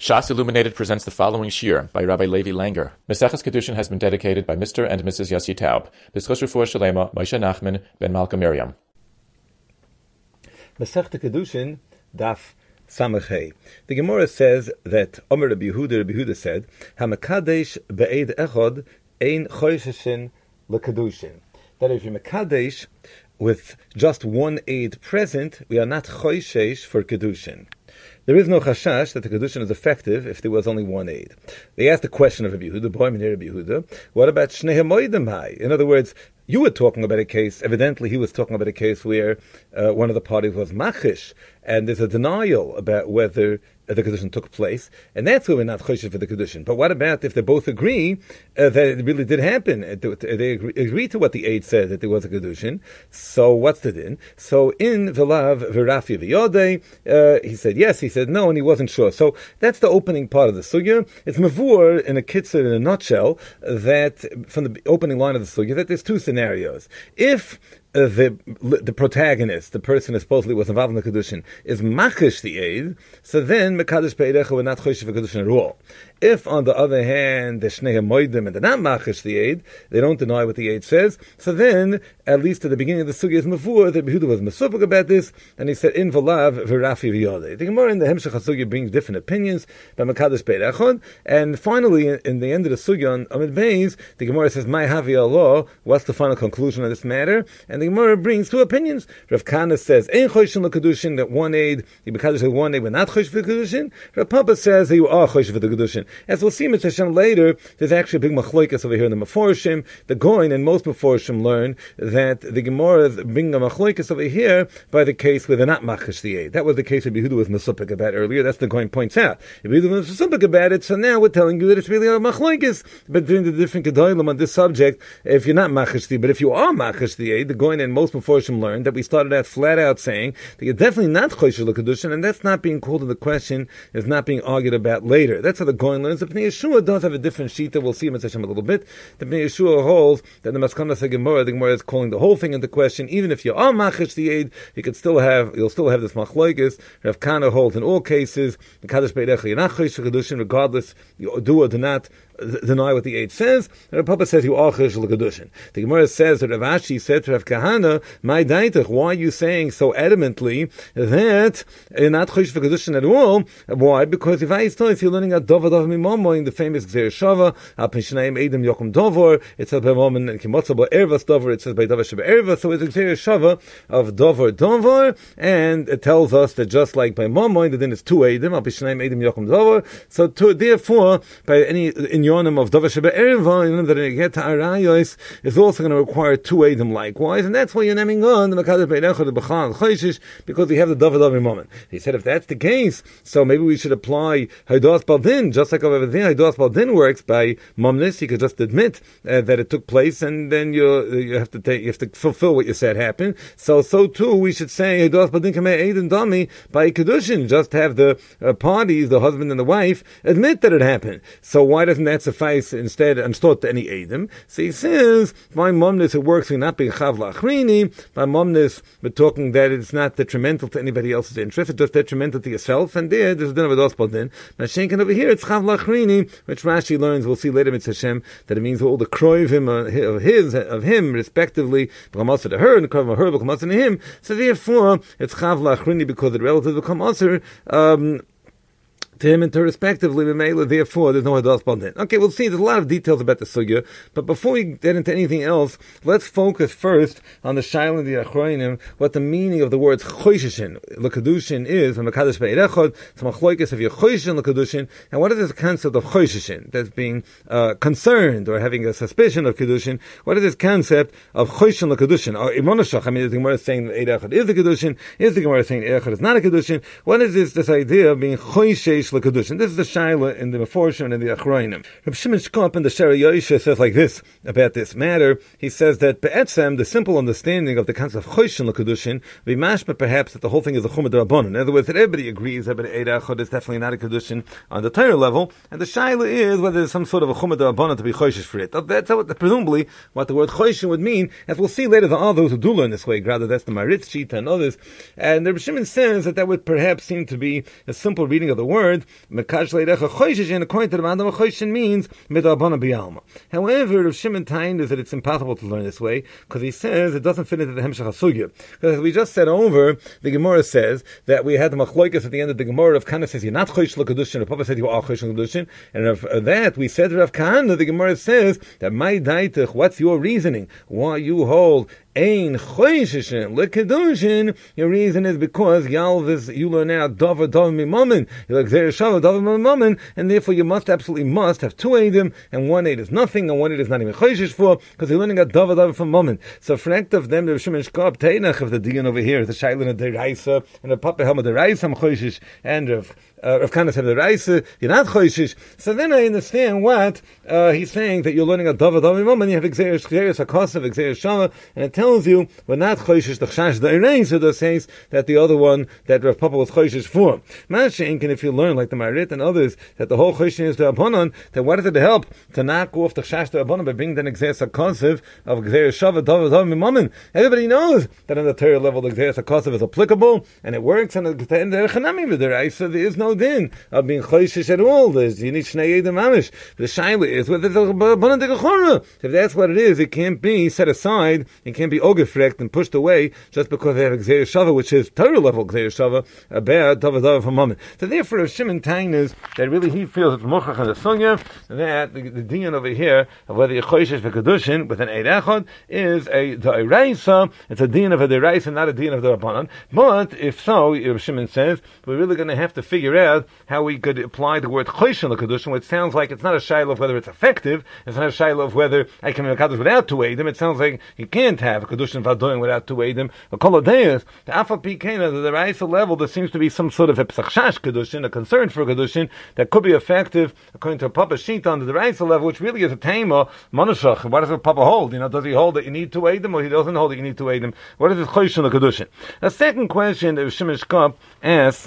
Shas Illuminated presents the following shir by Rabbi Levi Langer. Maseches Kedushin has been dedicated by Mr. and Mrs. Yossi Taub. B'schus Refuah Shalema, Moshe Nachman, Ben Malka Miriam. Masechta Kedushin, Daf Samachay. The Gemara says that Omer Rabbi Yehuda said, "Hamakadesh be'ed echod ein chosheshin lekedushin." That if you're mekadesh with just one aid present, we are not choshesh for kedushin. There is no chashash that the kedushin is effective if there was only one aid. They asked the question of Rabbi Yehuda, Rabbi Yehuda, what about shnei hamoedim hai? In other words, you were talking about a case, evidently he was talking about a case where one of the parties was machish, and there's a denial about whether the kedushin took place, and that's why we're not choshesh for the kedushin. But what about if they both agree that it really did happen? They agree to what the aid said, that there was a kedushin. So what's the din? So in Velav V'Rafi V'Yodei, he said yes, he said no, and he wasn't sure. So that's the opening part of the sugya. It's mavur in a kitzur, in a nutshell, that from the opening line of the sugya, that there's two scenarios. If the protagonist, the person who supposedly was involved in the kedushin, is machish the aid, so then mekadosh be'erecha we're not choshesh for kedushin at all. If, on the other hand, the shnei hamoedim and they're not machish the aid, they don't deny what the aid says, so then, at least at the beginning of the sugya is mavur, that Yehuda was mesupik about this, and he said, in v'lav v'rafi v'yodei. The Gemara in the Hemshech HaSugya brings different opinions by mekadosh be'erechon, and finally, in the end of the sugya on Amid Beis, the Gemara says, my havi Allah, what's the final conclusion of this matter? And the Gemara brings two opinions. Rav Kana says, ein choshen l'kedushin, that one aid, the mekadosh had one aid, we're not choshen for the kedushin. Rav Papa says that you are choshen for the kedushin. As we'll see in Hashem later, there's actually a big machloikas over here in the Meforshim. The Goin and most Meforshim learn that the Gemara is bringing a machloikas over here by the case where they're not machish the aid. That was the case that Yehuda was mesupik about earlier. That's the Goin points out. If Yehuda was mesupik about it, so now we're telling you that it's really a machloikas between the different kedolim on this subject. If you're not machish the aid, but if you are machish the aid, the Goin and most Meforshim learned that we started out flat out saying that you're definitely not choshesh l'kedushin, and that's not being called in the question, is not being argued about later. That's how the Goin learns. The Pnei Yeshua does have a different shita. We'll see him in Hashem a little bit. The Pnei Yeshua holds that the Maskanas HaGemara, the Gemara is calling the whole thing into question. Even if you are machish the aid, you'll still have this machloikis. Rav Kana holds in all cases the Kadosh Be'erecha you're not choshesh l'kedushin, regardless you do or do not deny what the aid says. And Rav Papa says you are choshesh l'kedushin. The Gemara says that Rav Ashi said to Rav Kahana, my daitach, why are you saying so adamantly that you're not choshesh for kedushin at all? Why? Because if I if you're learning at Dovad of Mimomo in the famous Gzer Shava, Al Pishnaim Edim Yokum Dovor, it says by Momen and Kimotza Bo Ervas Dovor, it says by Dovar Sheba Erva, so it's a Gzer Shava of Dovor, and it tells us that just like by Momo, the din is two Edim, Al Pishnaim Edim Yokum Dovor, so therefore, by any inyonim of Dovar Sheba Erva, that in get to Arayos is also going to require two Edim likewise, and that's why you're naming on the Makadosh Be'erecha, the B'chal, Choshesh, because we have the Dovad of Mimomen. He said if that's the case, so maybe we should apply Haidas Baldin, just like over there, Haidas Baldin works by Momnis. You could just admit that it took place, and then you have to fulfill what you said happened. So too, we should say Haidas Baldin Kamei Eid and Dami by Kedushin. Just have the parties, the husband and the wife, admit that it happened. So why doesn't that suffice instead and start to any Eidim? So he says by Momnis it works. We're not being Chav Lachrini. By Momnis we're talking that it's not detrimental to anybody else's interest. It's just detrimental to yourself. And there's a din of Haidas Baldin. Mashenkin over here, it's Chav Lachrini, which Rashi learns, we'll see later in Hashem, that it means all the kroivim of him, respectively, b'chamasar to her, and the kroivim of her, b'chamasar to him. So therefore, it's Chav Lachrini because the relatives become usher, to him and to respectively, therefore, there's no Haidas Baldin. Okay, we'll see, there's a lot of details about the sugya, but before we get into anything else, let's focus first on the Shaila and the Achroinim, what the meaning of the words Chosheshin, l'kedushin is, from Mekadosh Be'erechod, to Machloikis of your Chosheshin l'kedushin, and what is this concept of Chosheshin, that's being concerned, or having a suspicion of kedushin? What is this concept of Chosheshin l'kedushin? Or Imonashach, the Gemara is saying that Eirechod is a kedushin, is the Gemara saying Eirechod is not a kedushin? What is this idea of being Choshesh l'kedushin? This is the Shaila in the Meforshim and the Achroinim. Reb Shimon Shkop in the Shara Yosha says like this about this matter. He says that Be'etzem, the simple understanding of the concept of Choshen l'kedushin, be mashma perhaps that the whole thing is a chumad rabbanon. In other words, that everybody agrees that Eirechod is definitely not a kedushin on the Torah level, and the Shaila is whether there's some sort of a chumad rabbanon to be choshesh for it. That's presumably what the word Choshen would mean. As we'll see later, there are those who do learn this way. Rather, that's the Maritz Shita and others. And the Reb Shimon says that would perhaps seem to be a simple reading of the word, said, Mekash Leirecha Choishishin, according to the Mandam Choishin means Midarabana B'Yalma. However, Rav Shimon Tain is that it's impossible to learn this way, because he says it doesn't fit into the Hemshech HaSugya. Because as we just said over, the Gemara says that we had the Machloikas at the end of the Gemara. Rav Kahana says you're not Choish L'Kedushin, Rav Papa said you are Choish L'Kedushin, and of that we said Rav Kahana, the Gemara says that my daitach, what's your reasoning? Why you hold Ein Choishishin L'Kedushin? Your reason is because Yalvis, you learn out Dover Mimamin, you like Zer Shava Dover Mimamin, and therefore you absolutely must have two Eidim, and one Eid is nothing, and one Eid is not even Choishish for, because you're learning out Dover from Mammon. So for act of them, the Shimon Shkab Teinach of the Dion over here, the Shailin of the Raisa, and the Papa Helma the Raisa, Choishish, and Rav Kahana said the Raisa, you're not Choishish. So then I understand what he's saying, that you're learning a Dover Mimamin, you have Xeris HaKosav, Xeris Shava, and it tells you we're not Choishish the Chash the Erein, so that says that the other one that Rav Papa was Choishish for. Mashenk, and if you learn like the Marit and others that the whole Choishin is the Abonon, then what does it help to knock off the Chash the Abonon by bringing the Xeris HaKosav of Xeris Shava Dover Mimamin? Everybody knows that on the Torah level the Xeris HaKosav is applicable and it works, and at the end of the Chanami with the Raisa there is no din of being Choishish at all. You need Shnei Yedim Amish. The Shaila is whether the Abonon Degachora. If that's what it is, it can't be set aside, it can't be ogefrekt and pushed away just because they have Xeris Shava, which is Torah level Xeris Shava, about Dover from Mammon. So therefore, Rav Shimon Tain is that really he feels it's Mochach and the Sunya, that the dion over here of whether you're Choishish v'Kedushin with an Eid Echad is a D'Oraisa. It's a dion of a D'Oraisa, not a dion of the Rabbanan. But if so, Rav Shimon says, we're really going to have to figure out how we could apply the word Choishin l'Kedushin, which sounds like it's not a shayla of whether it's effective, it's not a shayla of whether I can make a Kaddish without two Eidim. It sounds like you can't have a Kedushin v'Adoyin without two Eidim. A Kol Adayas, the Afa Pikena, the Raisa level, there seems to be some sort of a Pesachshash Kedushin, a concern for a Kedushin that could be effective according to a Papa sheet under the Raisa level, which really is a Tema, Monoshach. What does a Papa hold? Does he hold that you need two Eidim, or he doesn't hold that you need two Eidim? What is this Choishin l'Kedushin? The second question that Shimon Shkop asks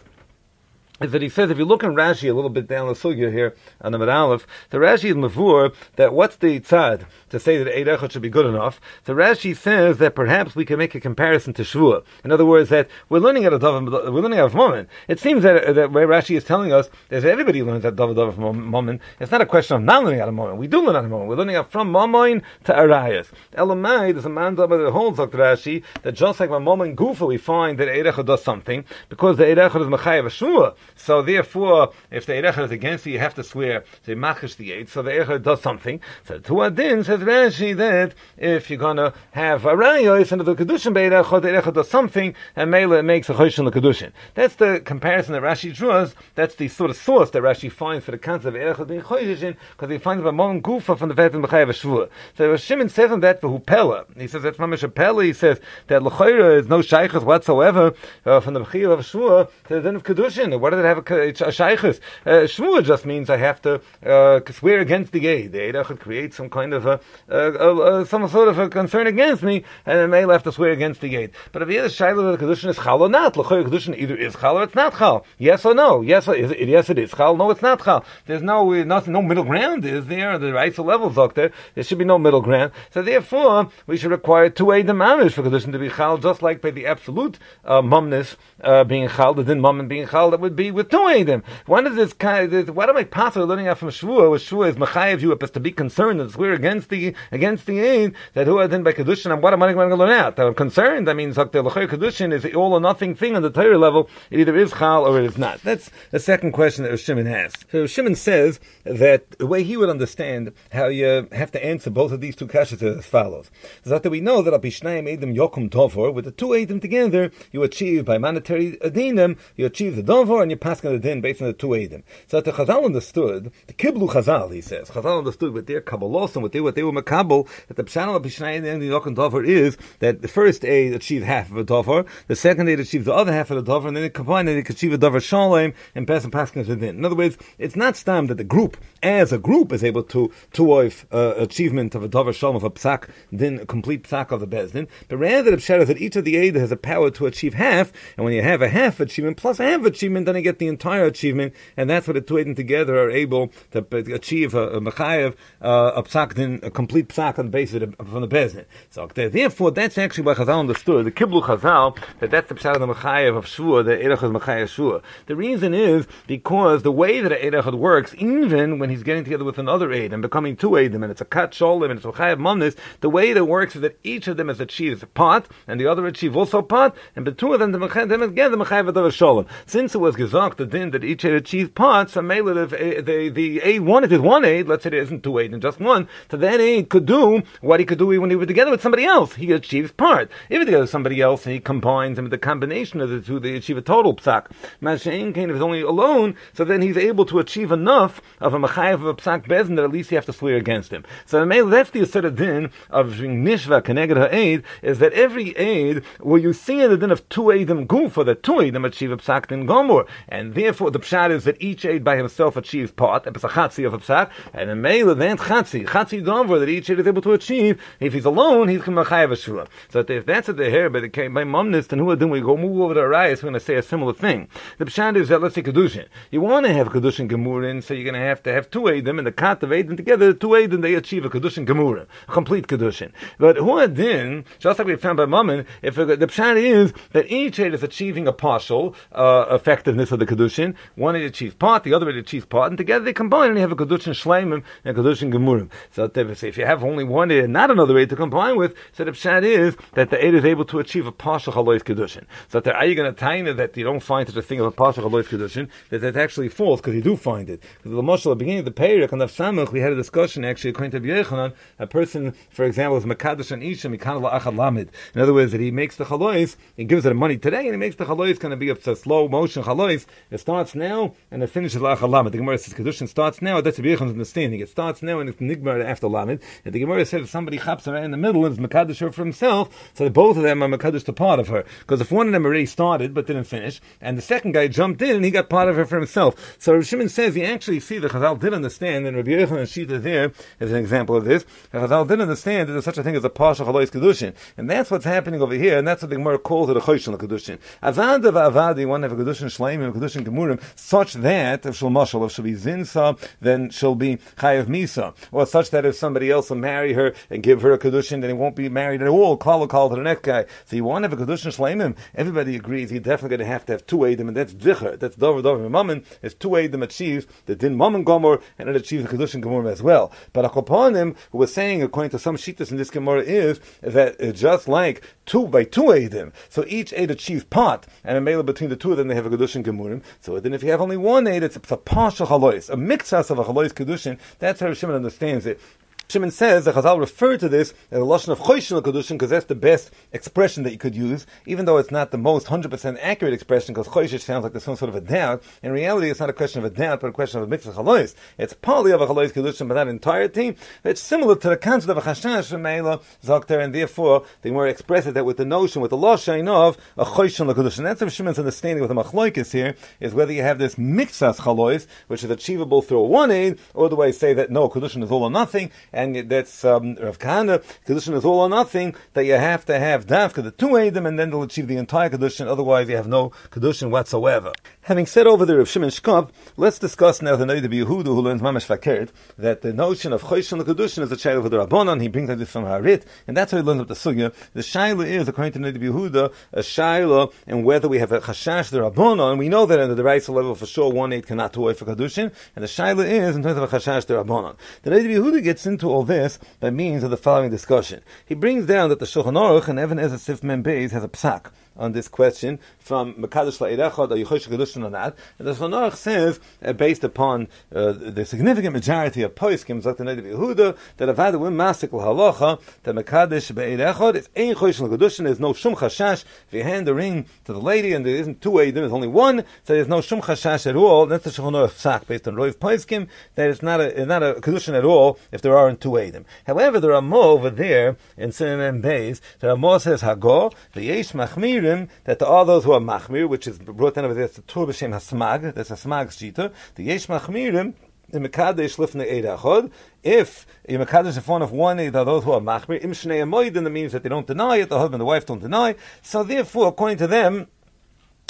is that he says, if you look in Rashi a little bit down the sugya here on the Aleph, the Rashi is mavur that what's the tzad to say that Eid Echad should be good enough? The Rashi says that perhaps we can make a comparison to Shvuah. In other words, that we're learning out of moment. It seems that where Rashi is telling us is that everybody learns out of moment. It's not a question of not learning out of moment. We do learn out of moment. We're learning out from Mammon to Arayas. Elamai, there's a man that holds like Rashi that just like Mammon Gufa, we find that Eid Echad does something because the Eid Echad is Mechayev Shvuah. So therefore, if the Eid Echad is against you, you have to swear to machish the Eid. So the Eid Echad does something. So to Adin says Rashi that if you're going to have a Rayos under the Kedushin Be'eid Echad, the Eid Echad does something, and Mela makes a Choishin l'Kedushin. That's the comparison that Rashi draws. That's the sort of source that Rashi finds for the concept of Eid Echad being Choishin, because he finds about Mon Gufa from the fact of Mechayev Shvuah. So Shimon says on that for Hupela. He says that's Mamash Pella. He says that L'choira is no shaychus whatsoever from the Mechayev of Shvuah to the din of Kedushin. What does it have a shaychus? Shvuah just means I have to swear against the Eid. The Eid Echad creates some kind of some sort of a concern against me, and I may have to swear against the Eid. But if the shayla of the Kedushin is chal or not, l'choyer Kedushin either is chal or it's not chal. Yes or no? Yes, yes it is chal. No, it's not chal. There's no middle ground. Is there? The Raisa levels up there. There should be no middle ground. So therefore, we should require two Eidim Amish for Kedushin to be chal, just like by the absolute mumness being chal, the din mum being chal, that would be with two Eidim. One is this kind of, what am I possibly learning out from Shvuah? Where Shvuah is mechayev you up to be concerned and swear against the Eid, that who are then by Kedushin, and what am I going to learn out? I'm concerned, that means the L'choyer Kedushin is the all or nothing thing on the Torah level. It either is chal or it is not. That's the second question that Shimon has. So Shimon says that the way he would understand how you have to answer both of these two kashas is as follows. So that we know that Abishnayim Eidim Yokum Tovor, with the two Eidim together, you achieve by monetary dinim, you achieve the Dovor and you pass on the din based on the two Eidim. So that the Chazal understood, the Kiblu Chazal, he says, Chazal understood with their Kabbalos and what they were Makabal, that the Pshanal Abishnayim Eidim Yokum Tovor is that the first Eid achieved half of a Dovor, the second Eid achieved the other half of the Dovor, and then they combine and they could achieve a Dovor Shalem and pass and pass the din. In other words, it's not stam that the group, as a group, is able to oif achievement of a Dover Shalom, of a psak, din, a complete psak of the Bezdin, but rather the pshat is that each of the Eid has a power to achieve half, and when you have a half achievement plus a half achievement, then you get get the entire achievement, and that's what the two Eidim together are able to achieve a mechayev, a psak din, a complete psak on the basis from the Bezdin. So therefore, that's actually what Chazal understood. The Kiblu Chazal, that's the psak of the mechayev of Shua, the Eid Echad mechayev Shua. The reason is because the way that Eid Echad works, even when he's getting together with another Eid and becoming two Eidim, and it's a kat sholim and it's a mechayev mamnis, the way that works is that each of them has achieved a part, and the other achieve also part, and the two of them, the mechayev of sholem. Since it was gesagt the din that each had achieved parts, so the aid one, if it's one aid, let's say there isn't two aid and just one, so that aid could do what he could do when he was together with somebody else. He achieves part. If he's together with somebody else and he combines them with the combination of the two, they achieve a total psak. Mashain Kain is only alone, so then he's able to achieve enough of a mechayev of a psak bezin that at least you have to swear against him. So that's the asserted din of nishva keneged ha'aid, is that every aid where you see in the din of two aidim gufa, that two aidim achieve a psak din gomor, and therefore the pshat is that each aid by himself achieves part, it's a chatzi of a psak, and a mele then chatzi gomor that each aid is able to achieve. If he's alone, he's mechayev a shua. So if that's at the hair by momnist, and who then we go move over to Arayas, we're going to say a similar thing. The pshat is that, let's say kedushin. You want to have kedushin gemurin, so you're going to have two aidim, and the kat of aidim together, the two aidim they achieve a kedushin gemurin, a complete kedushin. But who then, just like we found by Mammon, if the pshat is that each aid is achieving a partial effectiveness of the kedushin, one aid achieves part, the other aid achieves part, and together they combine and you have a kedushin shleimim and a kedushin gemurim. So if you have only one aid and not another aid to combine with, so the pshat is that the aid is able to achieve a partial halois kedushin. So are you going to tell you that you don't find such a thing of a partial halois kedushin? That's actually false, because you do find it. Because the Moshe, at the beginning of the Perek on the Samach, we had a discussion actually according to Yechanan, a person, for example, is Makadosh and Isha Mikan La'achad Lamed. In other words, that he makes the chalois, he gives it money today, and he makes the chalois going to be a slow motion chalois. It starts now and it finishes La'achad Lamed. The Gemara says Kedushin starts now. That's the Yechanan's understanding. It starts now and it's Nigmar after Lamed. And the Gemara says if somebody chaps her in the middle and is Makadosh her for himself, so that both of them are Makadosh to part of her. Because if one of them already started but didn't finish, and the second guy jumped in and he got part of her for himself. So Rav Shimon says you actually see the Chazal did understand, and Rabbi Yechanan Shita there is an example of this. The Chazal did understand that there's such a thing as a partial chalois kedushin, and that's what's happening over here, and that's what the Gemara calls it a choshel kedushin. Avad of avad, you want to have a kedushin shleimim, a kedushin gemurim, such that if she'll mashal, if she'll be zinsa, then she'll be chayav misa, or such that if somebody else will marry her and give her a kedushin, then he won't be married at all. Call to the next guy. So you want to have a kedushin shleimim. Everybody agrees you're definitely going to have two eidim, and that's dicher. That's dover mammon. It's two eidim achieves the din mammon gomor, and it achieves the kedushin gemurim as well. But Akoponim, who was saying according to some shittas in this Gemara, is that just like two eidim, so each eid achieves part, and a mela between the two of them they have a kedushin gemurim. So then if you have only one eid, it's a partial chalois, a mixas of a chalois kedushin. That's how Shimon understands it. Shimon says that Chazal referred to this as a lashon of choshel kedushin because that's the best expression that you could use, even though it's not the most 100% accurate expression, because choshel sounds like there's some sort of a doubt. In reality, it's not a question of a doubt, but a question of a mix of chalois. It's partly of a chalois kedushin, but not entirety. It's similar to the concept of a chashash v'meila zokter, and therefore they more express it that with the notion, with the lashon of a choshel kedushin. That's what Shimon's understanding with the machlokes here, is whether you have this mixas chalois, which is achievable through a one aid, or do I say that no, kedushin is all or nothing, and that's Rav Kahana, kedushin is all or nothing, that you have to have dafka the two eidim, and then they'll achieve the entire kedushin. Otherwise, you have no kedushin whatsoever. Having said over there Rav Shimon Shkop, let's discuss now the Noda B'Yehuda who learns mamash fakert that the notion of choshel kedushin is a shaila of the Rabbanon. He brings this from Harit, and that's how he learns up the sugya. The shaila is, according to Noda B'Yehuda, a shaila and whether we have a chashash the Rabbanon. And we know that under the Raisa level for sure 1/8 cannot do for kedushin, and the shaila is in terms of a chashash the Rabbanon. The Noda B'Yehuda gets into all this by means of the following discussion. He brings down that the Shulchan Aruch and Even Ezer Sif Mem Beis has a psak on this question from Mekadosh La'ed Echad, are you choshel kedushin or not? And the Shulchan Aruch says, based upon the significant majority of poskim, like the Noda B'Yehuda, that avad wim masik l'halacha, that Mekadosh B'Eid Echad is ein choshel kedushin. There's no shum chashash. If you hand the ring to the lady and there isn't two eidim, there's only one, so there's no shum chashash at all. That's the Shulchan Aruch psak based on Roiv poskim, that it's not a kedushin at all if there aren't two eidim. However, there are more over there in Sinim Beis. There are more says Hagor, the Yesh Machmir, that there are those who are machmir, which is brought down over there, it's the Tur B'Shem Hasmag, that's a Smag Shita, the Yesh Machmirim, in Mekadesh Lifnei Eid Echad. If in Mekadesh in front of one Eid are those who are machmir, Im Shnei Amoid, then it means that they don't deny it, the husband and the wife don't deny, so therefore, according to them,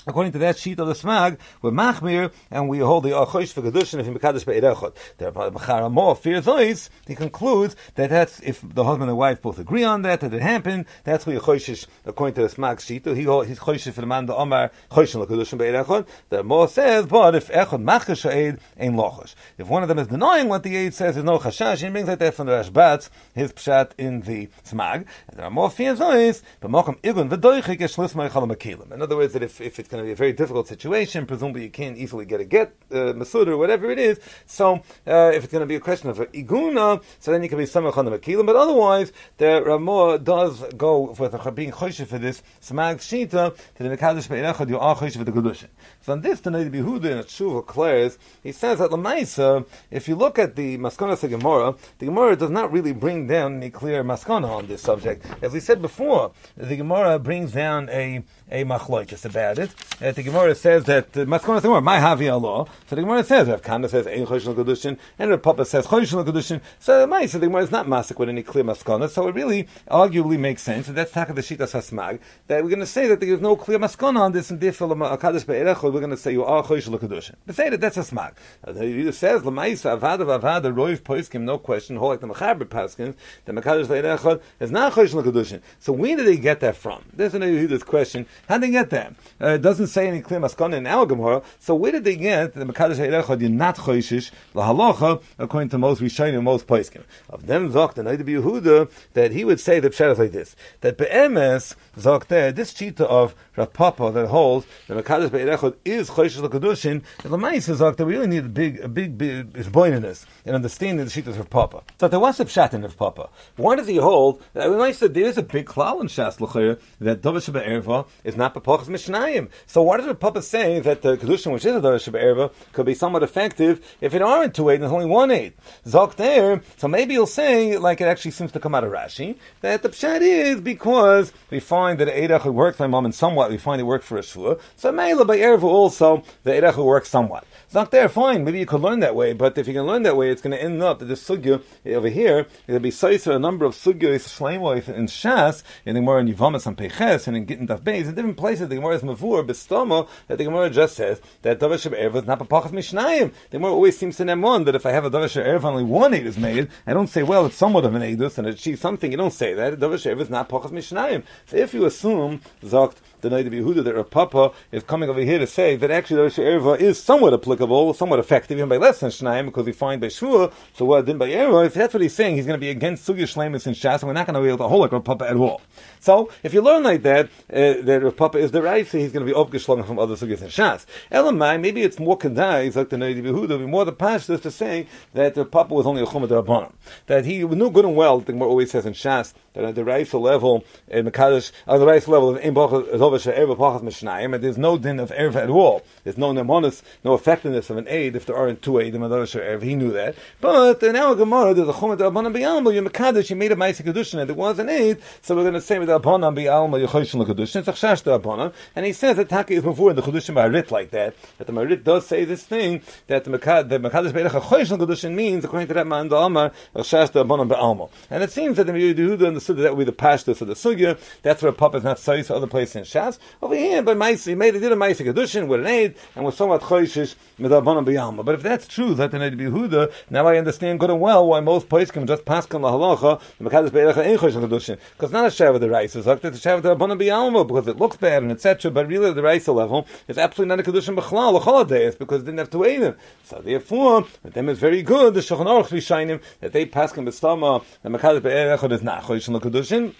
According to that sheet of the Smag, we're machmir, and we hold the achosh for kedushin if he mekadosh be'ed echad. The Macharamah fears ois. He concludes that that's if the husband and wife both agree on that it happened. That's where choshish, according to the Smag sheet. He's choshish for the man the Omar choshin lekadushin be'ed echad. The Ramah says, but if echad machash ha'ed ain't lochash. If one of them is denying what the aid says, there's no chashash. He brings like that from the Rashbatz, his pshat in the Smag. And the Ramah fears ois, but mokum igun v'doichik eshlis meichal makilim. In other words, that if it's going to be a very difficult situation, presumably you can't easily get a get, masud or whatever it is. So, if it's going to be a question of iguna, so then you can be samach on the makilim. But otherwise, the Ramah does go with being choshev for this smag shita to the mekadosh be'erechad. You are choshev for the kedushin. So on this, the Noda B'Yehuda in Tshuva declares, he says that Lamaisa, if you look at the maskana of the Gemara does not really bring down any clear maskana on this subject. As we said before, the Gemara brings down a machlokes about it. The Gemara says that the maskana of the Gemara, my havi Allah. So the Gemara says, Rav Kana says ein choshen l'kedushin, and Rav Papa says choshen l'kedushin. So the Gemara is not masik with any clear maskana. So it really arguably makes sense, and that's taka the shitas hasmag, that we're going to say that there is no clear maskana on this, and therefore akadosh be'erechad we're going to say you are choshen l'kedushin. But say that that's a smag. The Yidus says l'maisa avada roiv poiskim, no question, hold like the mechaber paskins, the mekadosh be'erechad is not choshen l'kedushin. So where did they get that from? There's another Yidus question. How did they get that? It doesn't say any clear maskana in our Gemara. So where did they get the mekadosh be'erechad? You're not choshish lahalacha according to most rishonim, most poiskim. Of them zok the Noda B'Yehuda that he would say the pshat is like this: that be'emes zok there this chita of Rav Papa that holds the mekadosh be'erechad is choshish l'kedushin. And the ma'aseh zok that we really need a big isboineness in understanding the shitas of Papa. So there was a pshat in Rav Papa. Why does he hold? We might say there is a big klal in Shas l'chayr that davar shebe'erva is not b'pachas mishnayim. So why does Rav Papa say that the kedushin, which is a davar shebe'erva, could be somewhat effective if it aren't 2 8 and there's only 1 8? Zok there. So maybe he'll say, like it actually seems to come out of Rashi, that the pshat is because we find that Eidach works by mom and somewhat we find it worked for a shvua. So Meila by Erva also the Eidach works somewhat. It's not there, fine. Maybe you could learn that way, but if you can learn that way, it's going to end up that this sugya over here, it'll be Saiser, a number of sugyas, Shleimo, in Shas, in the Gemara in Yivamas and Peches, and in Gittin Daf Beis, in different places, the Gemara is Mavur, Bestoma, that the Gemara just says that Davar Shebe'erva is not B'pachas Mishnayim. The Gemara always seems to name one, that if I have a Davar Shebe'erva, only 1 8 is made, I don't say, well, it's somewhat of an Eidus, and it achieves something, you don't say that. Davar Shebe'erva is not B'pachas Mishnayim. So if you assume, Zokt, the Noda B'Yehuda, that Rav Papa is coming over here to say that actually the Davar Shebe'erva is somewhat applicable, somewhat effective, even by less than Shnayim, because we find by Shua, so what did by Erva, if that's what he's saying, he's going to be against Sugya Shleimus and Shas, and we're not going to be able to hold like Rav Papa at all. So, if you learn like that, that Rav Papa is the right, so he's going to be Opgeshlung from other Sugyas and Shas. Elamai, maybe it's more Kedai, like the Noda B'Yehuda, be more the Pashtus to say that Rav Papa was only a Chumad Rabbanim. That he knew good and well, the Gemara always says in Shas, that at the Raisa level, in Mekadosh, on the Raisa level of Ein Bachas, Erva Pachas Mishnayim, and there's no din of Erva at all. There's no nemonis, no effectiveness of an aid if there aren't 2 8 in Erva. He knew that. But in our Gemara, there's a Chumad Rabbanim B'Yalma, you're Mekadosh, you made a Ma'aseh Kedushin, and there was an aid, so we're going to say with Rabbanim B'Yalma, you're Choshen L'Kedushin, it's a Chash Rabbanim, and he says that Taka is Mavur in the Kedushin Ma'arit like that the Ma'arit does say this thing, that the Mekadosh Be'erech Choshen L'Kedushin means, according to that man, the Amar, Chash Rabbanim B'Alma. And it seems that the Yehuda understood that would be the Pashtus of the Sugya. That's where Papa is not Sais, other places in Shas. Over here, by Ma'aseh, he did a Ma'aseh Kedushin with an aid, and was somewhat Choshish with Rabbanim B'Yalma. But if that's true, that the Noda B'Yehuda, now I understand good and well why most poskim just paskin lahalacha the mekadosh be'erech ain't choshen kedushin, because not a shav of the rice is it's a shav of the Rabbanim B'Yalma, because it looks bad and etc. But really, the rice level is absolutely not a kedushin b'chlal l'choladeis, because it didn't have to eat him. So therefore, with them is very good. The Shulchan Aruch Rishonim that they paskin b'stama the mekadosh be'erech is not choshen kedushin.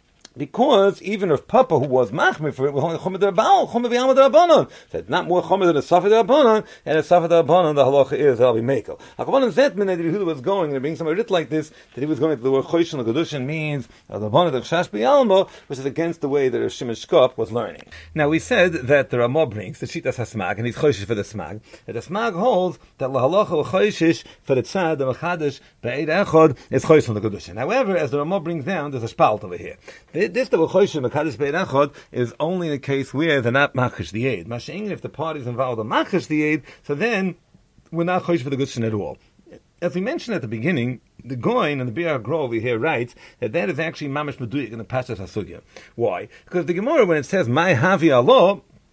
Because even if Papa, who was machmir for it, was only chomer derabbanon, chomer v'yalma derabbanon. So it's not more chomer than a safa derabbanon, and a safa derabbanon, the halacha is that'll be mekel. Hakavan Zet Min Yehuda was going, and being some writ like this, that he was going to the word choshen l'kedushin means the derabbanon of chash b'yalma, which is against the way that Rav Shimon Shkop was learning. Now we said that the Ramah brings the shitas hasmag, and he's choshish for the smag. That the smag holds that lahalacha choshish for the tzad the mechadish be'ed echad is choshen l'kedushin. However, as the Ramah brings down, there's a spalt over here. This the Choshen Mekadosh Be'ed Echad is only in a case where they're not machish the aid. Masha'in, if the parties involved are machish the aid, so then we're not chosh for the Gushin at all. As we mentioned at the beginning, the Goin and the Bir Grove over here writes that is actually mamash meduyik in the Pashat Hasugya. Why? Because the Gemara, when it says my havi Allah,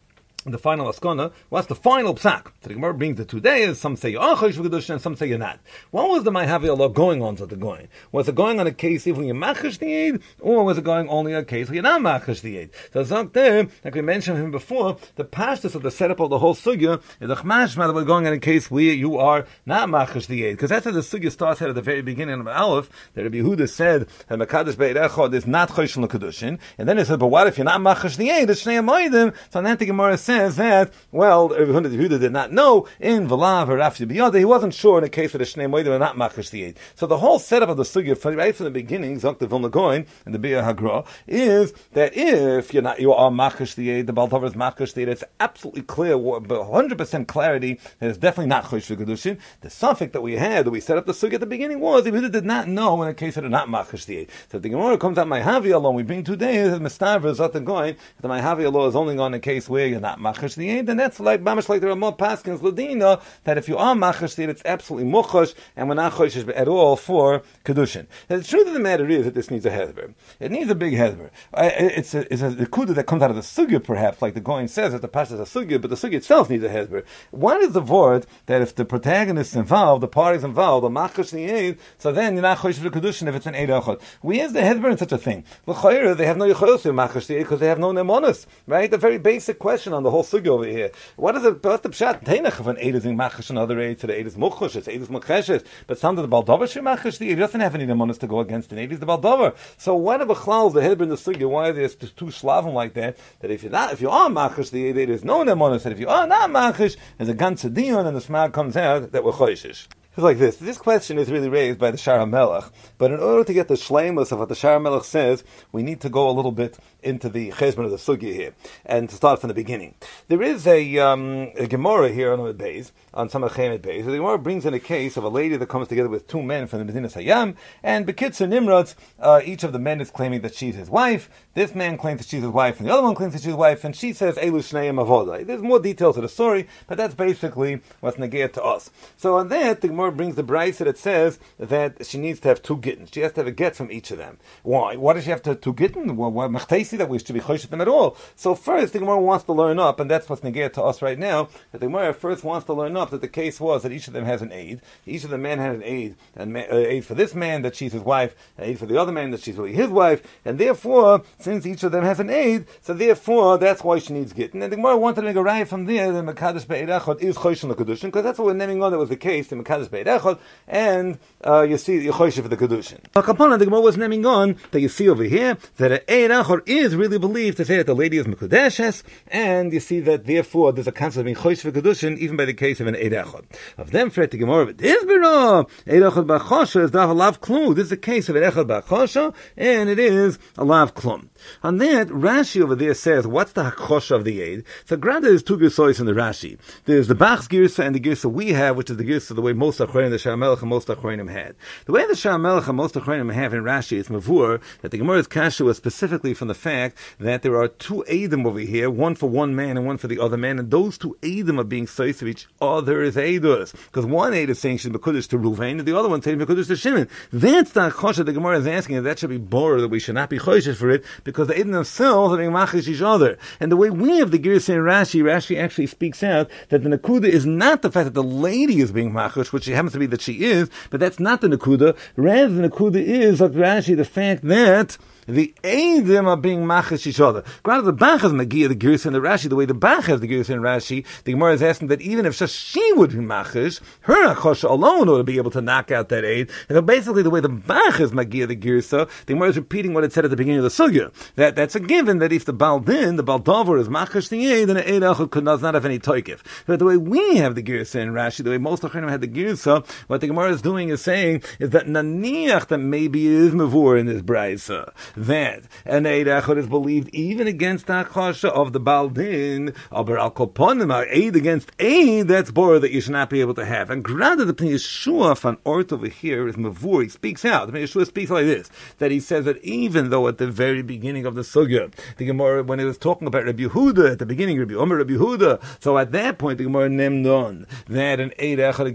the final askana. What's the final psak? So the Gemara brings the 2 days. Some say you're chosh v'kedushin, and some say you're not. What was the Ma'havi Allah going on to the going? Was it going on a case if you're machash the aid, or was it going only on a case where you're not machash the aid? So it's not there, like we mentioned him before, the pashtus of the setup of the whole sugya is a chmashma that we're going on a case where you are not machash the aid, because that's how the sugya starts out at the very beginning of Aleph. That Rabbi Yehuda said that Mekadosh Be'ed Echad is not chosh l'kedushin, and then he said, but what if you're not machash the aid? It's shnei amoidim. So then the Gemara says that, well, Rabbi Yehuda did not know in V'lav or Rafti B'yoda, he wasn't sure in a case of the Shnei Moedim and not Machash the Eid. So the whole setup of the sugya, right from the beginning, Zok the Vilna Goin and the Bia Hagra, is that if you are Machash the Eid, the Baldavar is Machash the Eid, it's absolutely clear, 100% clarity, that it's definitely not Chosh V'Kedushin. The suffix that we had, that we set up the sugya at the beginning was, Rabbi Yehuda did not know in a case of the not Machash the Eid. So the Gemara comes out, Ma'havi alone, we bring 2 days, Mistaver Zot the Goin, the Ma'havi alone is only on a case where you're not Machash the Eid, and that's like Bamish, like the Ramah Paskins Ladina, that if you are Machash the Eid, it's absolutely Muchash, and we're not Chosh at all for Kedushin. The truth of the matter is that this needs a hezber. It needs a big hezber. It's a kuda that comes out of the sugya, perhaps, like the Goin says, that the Pasha is a sugya, but the sugya itself needs a hezber. What is the word that if the protagonists involved, the parties involved, are Machash the Eid, so then you're not Chosh for Kedushin if it's an Eid Echad. Where's the hezber in such a thing? L'chayra, they have no Yichayos to Machash the Eid because they have no Nemonis, right? The very basic question on the whole sugya over here. What's the pshat? Teinach of an Eid is in Machash, another Eid, so the Eid is Muchash, it's Eid is Mucheshes, but some of the Baldavar should Machash the Eid, doesn't have any Nemonis to go against an Eid, is the Baldavar. So what of a chlal the hezber in the sugya? Why are there 2 shlavim like that? That if you are Machash the Eid, there is no Nemonis, that if you are not Machash, there's a ganze dion, and the smag comes out that we're choishish. It's like this. This question is really raised by the Shar HaMelech, but in order to get the shleimus of what the Shar HaMelech says, we need to go a little bit into the cheshbon of the sugya here, and to start from the beginning. There is a Gemara here on Amud Beis, on Samach Chem Beis. The Gemara brings in a case of a lady that comes together with 2 men from the Medina Hayam, and Bekitzer Nimrod, each of the men is claiming that she's his wife. This man claims that she's his wife, and the other one claims that she's his wife, and she says, Elu Shneim Avoda. There's more details to the story, but that's basically what's negate to us. So on that, the Gemara brings the brayse that says that she needs to have 2 gittins. She has to have a get from each of them. Why? Why does she have to 2 gittin? Well, Mechtaisi that we should be chosh them at all. So first, the Gemara wants to learn up, and that's what's negate to us right now, that the Gemara first wants to learn up that the case was that each of them has an aid. Each of the men had an aid, aid for this man that she's his wife, an aid for the other man that she's really his wife, and therefore, since each of them has an aid, so therefore, that's why she needs gittin. And the Gemara wanted to make a raya from there that Mekadosh Be'ed Echad is chosh l'kedushin, because that's what we're naming on that was the case, the Mekadosh Be'ed Echad, and you see you're chosh for the kedushin. The Gemara was naming on that you see over here that an Eid Echad is really believed to say that the lady is Mekudeshes, and you see that therefore there's a concept of being chosh for kedushin even by the case of an Eid Echad. Of them, for the Gemara, Eid Echad b'chosha is a lav klum. This is a case of an Echad b'chosha, and it is a lav klum. On that, Rashi over there says, what's the hakosha of the Eid? So granted, there's 2 girsois in the Rashi. There's the Bach's girsa and the girsa we have, which is the girsa the way most Achronim, the Shar HaMelech and most Achronim had. The way the Shar HaMelech and most Achronim have in Rashi is mavur, that the Gemara's kasha was specifically from the fact that there are 2 Eidim over here, one for one man and one for the other man, and those 2 Eidim are being sois of each other as Eidos. Because one Eid is saying she's Mekudesh to Ruvain, and the other one saying Mekudesh to Shimon. That's the hakosha the Gemara is asking, and that should be borer, that we should not be choishes for it, because the Eidim themselves are being machish each other. And the way we have the Girsa in Rashi actually speaks out that the Nakuda is not the fact that the lady is being machish, which happens to be that she is, but that's not the Nakuda. Rather, the Nakuda is, like Rashi, the fact that the Eidim are being machish each other. Granted, the Bach has Magia, the Girsa and the Rashi, the way the Bach has the Girsa and Rashi, the Gemara is asking that even if she would be machish, her Achosha alone ought to be able to knock out that Eid. And so basically, the way the Bach has Magia, the Girsa, the Gemara is repeating what it said at the beginning of the Sugya. That's a given that if the Baldin, the Baldavar is machish the Eid, then the Eid Echad does not have any toikif. But the way we have the Girsa in Rashi, the way most Achronim had the Girsa, what the Gemara is doing is saying is that naniach that maybe is mavur in this braysa. That an Eid Echad is believed even against the Akasha of the Baldin, aber al koponim, our aid against aid, that's bora that you should not be able to have. And granted, the Yeshua van Ort over here is mavur, he speaks out. The Yeshua speaks like this, that he says that even though at the very beginning of the Sugya, the Gemara, when it was talking about Rabbi Yehuda, at the beginning, Rabbi Yehuda, so at that point, the Gemara named on that an Eid Echad against the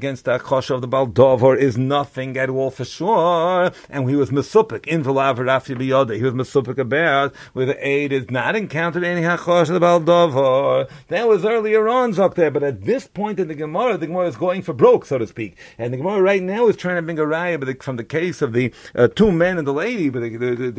Chosha of the Baldover is nothing at all for sure, and he was Mesupik in the Lav Rafi Biyode. He was Mesupik about where the aid is not encountered any Chosha of the Baldover. That was earlier on, Zok there, but at this point in the Gemara is going for broke, so to speak. And the Gemara right now is trying to bring a raya from the case of the two men and the lady, but the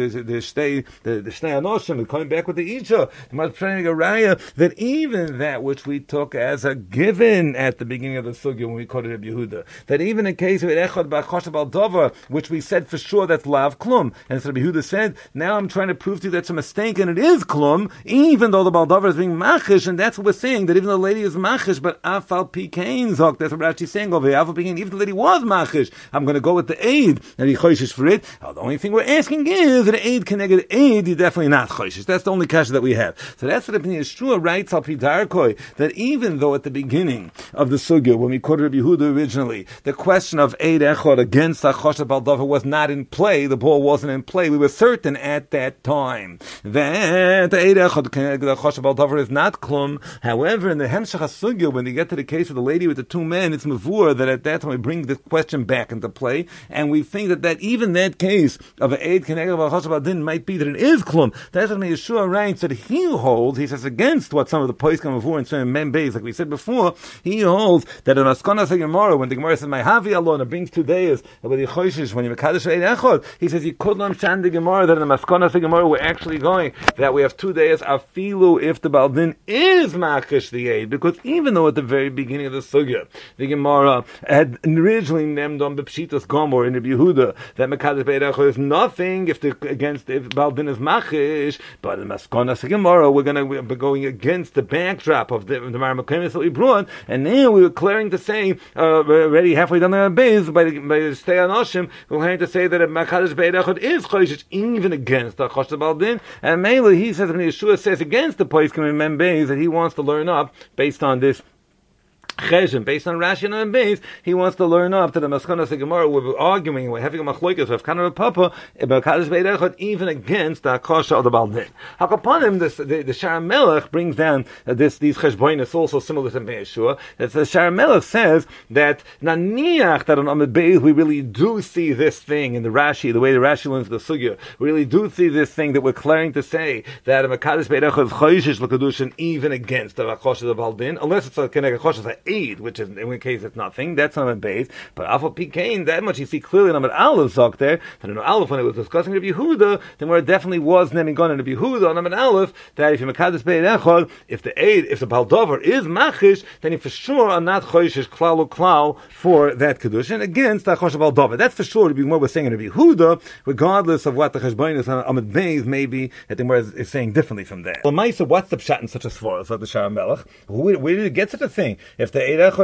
Shnei Anoshim, coming back with the Isha. The Gemara is trying to bring a raya that even that which we took as a given at the beginning of the sugya when we quoted Rabbi Yehuda, that even in case of Echad B'Choshav Baldover, which we said for sure that's Lav Klum, and so Rabbi Yehuda said, now I'm trying to prove to you that's a mistake and it is Klum, even though the Baldover is being Machish, and that's what we're saying, that even the lady is Machish, but Afal Pikein Zok, that's what Rashi is saying over here, Afal Pikein, even the lady was Machish, I'm going to go with the aid, and he Choshish for it. The only thing we're asking is that aid can negate aid, you're definitely not Choshish. That's the only kasha that we have. So that's what opinion Yeshua writes al Pidarkoi, that even though at the beginning of the sugya, when we quoted Rabbi Yehuda originally, the question of Eid Echad against Achosha Baldover was not in play, the ball wasn't in play, we were certain at that time that the Eid Echad, the Achosha Baldover is not Klum. However, in the Hemshach HaSugya, when they get to the case of the lady with the two men, it's Mavur, that at that time we bring the question back into play, and we think that even that case of an Eid Keneged of Achosha Baldin might be that it is Klum. That's what Yeshua writes, that he holds, he says against what some of the Poskim Mavur and some men base, like we said before, he holds that in Maskana Gemara, when the Gemara says my Havi Allah, and it brings 2 days with the Choshish, when you Mekadosh Eid Echad, he says you could not shan the Gemara that in the Maskana Gemara we're actually going that we have 2 days afilu if the Baldin is Makish the Eid, because even though at the very beginning of the Sugya the Gemara had originally named on B'Pshitas Gomor in the Yehuda that Mekadosh Eid Echad is nothing if Baldin is Makish, but in Maskana Gemara we're going to be going against the backdrop of the Maramakemis that we brought, and now we were clearing to say already halfway down the base by the Stei Anoshim, we're going to say that Makadosh Be'ed Echad is Choshish even against the Choshev Baldin, and mainly he says, when Yeshua says against the Poskim in Membeis, that he wants to learn up based on this Cheshem, based on Rashi and Beis, he wants to learn up to the Maskana Gemara. We're arguing, we're having a machloikas of Kana Papa about Kadosh Be'ed Echad even against the Akasha of the Baldin. Hakapanim, the Shar Melech brings down these Cheshboinus also similar to Yeshua. That the Shar Melech says that Naniach that on Amid Beis we really do see this thing in the Rashi, the way the Rashi learns the Sugya. We really do see this thing that we're clearing to say that Kadosh Be'ed Echad is Choshish L'Kedushin even against the Akasha of the Baldin, unless it's a Keneged Choshish Eid, which is in one case it's nothing. That's on a base. But Alpha Pikain, that much you see clearly on Aleph Zok there. And in Aleph, when it was discussing Rabbi Yehuda, then where it definitely was naming Gon and Rabbi Yehuda on Aleph, that if you Mekadosh Be'ed Echad, if the Baldover is Machish, then you for sure are not Choshish Klal Klal for that Kedushin against the Chosh Baldover. That's for sure to be what we're saying in Rabbi Yehuda, regardless of what the Cheshbonis on Amid Beis may be, that the Gemara is saying differently from that. Well, Maisa, what's the pshat in such a svara? So the Shar Melech, where did it get such a thing? If the Eid Echad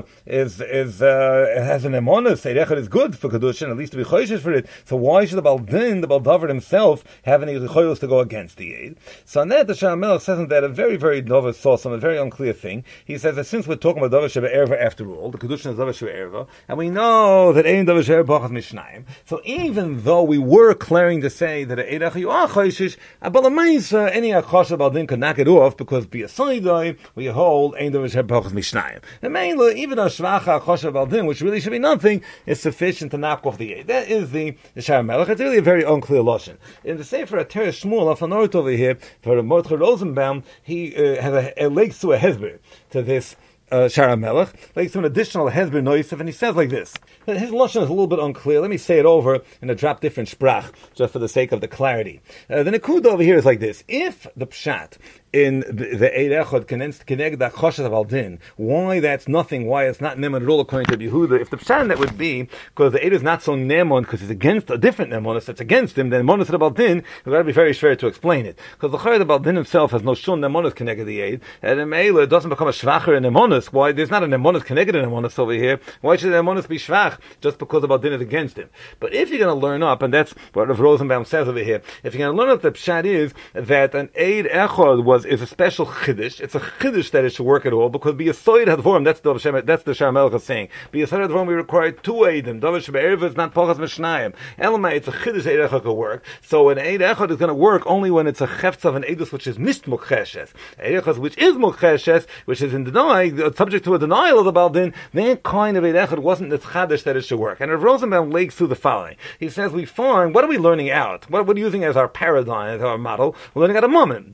has an emonus, Eid Echad is good for Kedushin, at least to be choishes for it. So why should the Baldover himself have any choilos to go against the Eid? So on that, the Shar Melech says that a very, very novice source on a very unclear thing. He says that since we're talking about Davar Sheva Erva after all, the Kedushin is Davar Sheva Erva, and we know that Ein Davar Sheva Bachas Mishnayim. So even though we were clearing to say that Eid Echad you are choishes, but any Achosha Baldin could knock it off because be a Saidai, we hold Ein Davar Sheva Bachas Mishnayim. And mainly, even a Shvacha Achosha Baldin, which really should be nothing, is sufficient to knock off the Eid. That is the Shar Melech. It's really a very unclear lashon. In the Sefer Ateres Shmuel, off the north over here, for Mordechai Rosenbaum, he has a links to a hezber to this Shar Melech, like to an additional hezber noisef, and he says like this. His lashon is a little bit unclear. Let me say it over in a drop different sprach, just for the sake of the clarity. The Nakuda over here is like this. If the pshat in the Eid Echad Keneged the Choshes of Aldin, why that's nothing, why it's not Nemon at all according to Yehuda, if the pshat that would be, because the Eid is not so Nemon, because it's against a different Nemonis that's against him, then Nemonis of Aldin, it's got to be very fair to explain it. Because the Chayr of Aldin himself has no shun Nemonis Keneged the Eid, and in Meila it doesn't become a Shvacher in Nemonis. Why? There's not a Nemonis Keneged in Nemonis over here. Why should the Nemonis be Shvach just because of Aldin is against him? But if you're going to learn up, and that's what Rav Rosenbaum says over here, if you're going to learn up, the pshat is that an Eid Echad was Echad is a special chiddush. It's a chiddush that it should work at all, because be a soid hadvorim, that's the Shar Melech is saying. Be a soid hadvorim, we require 2 eidim. Davar shebe'erev is not pachas mishnayim. Elamai, it's a chiddush Eid Echad could work. So an Eid Echad is going to work only when it's a chefts of an edus which is mist mukcheshes. Eid Echad which is mukcheshes, which is in denial, subject to a denial of the Baldin, that kind of Eid Echad wasn't the chaddush that it should work. And Rav Rosenbaum lakes through the following. He says we find, what are we learning out? What are we using as our paradigm, as our model? We're learning out a moment.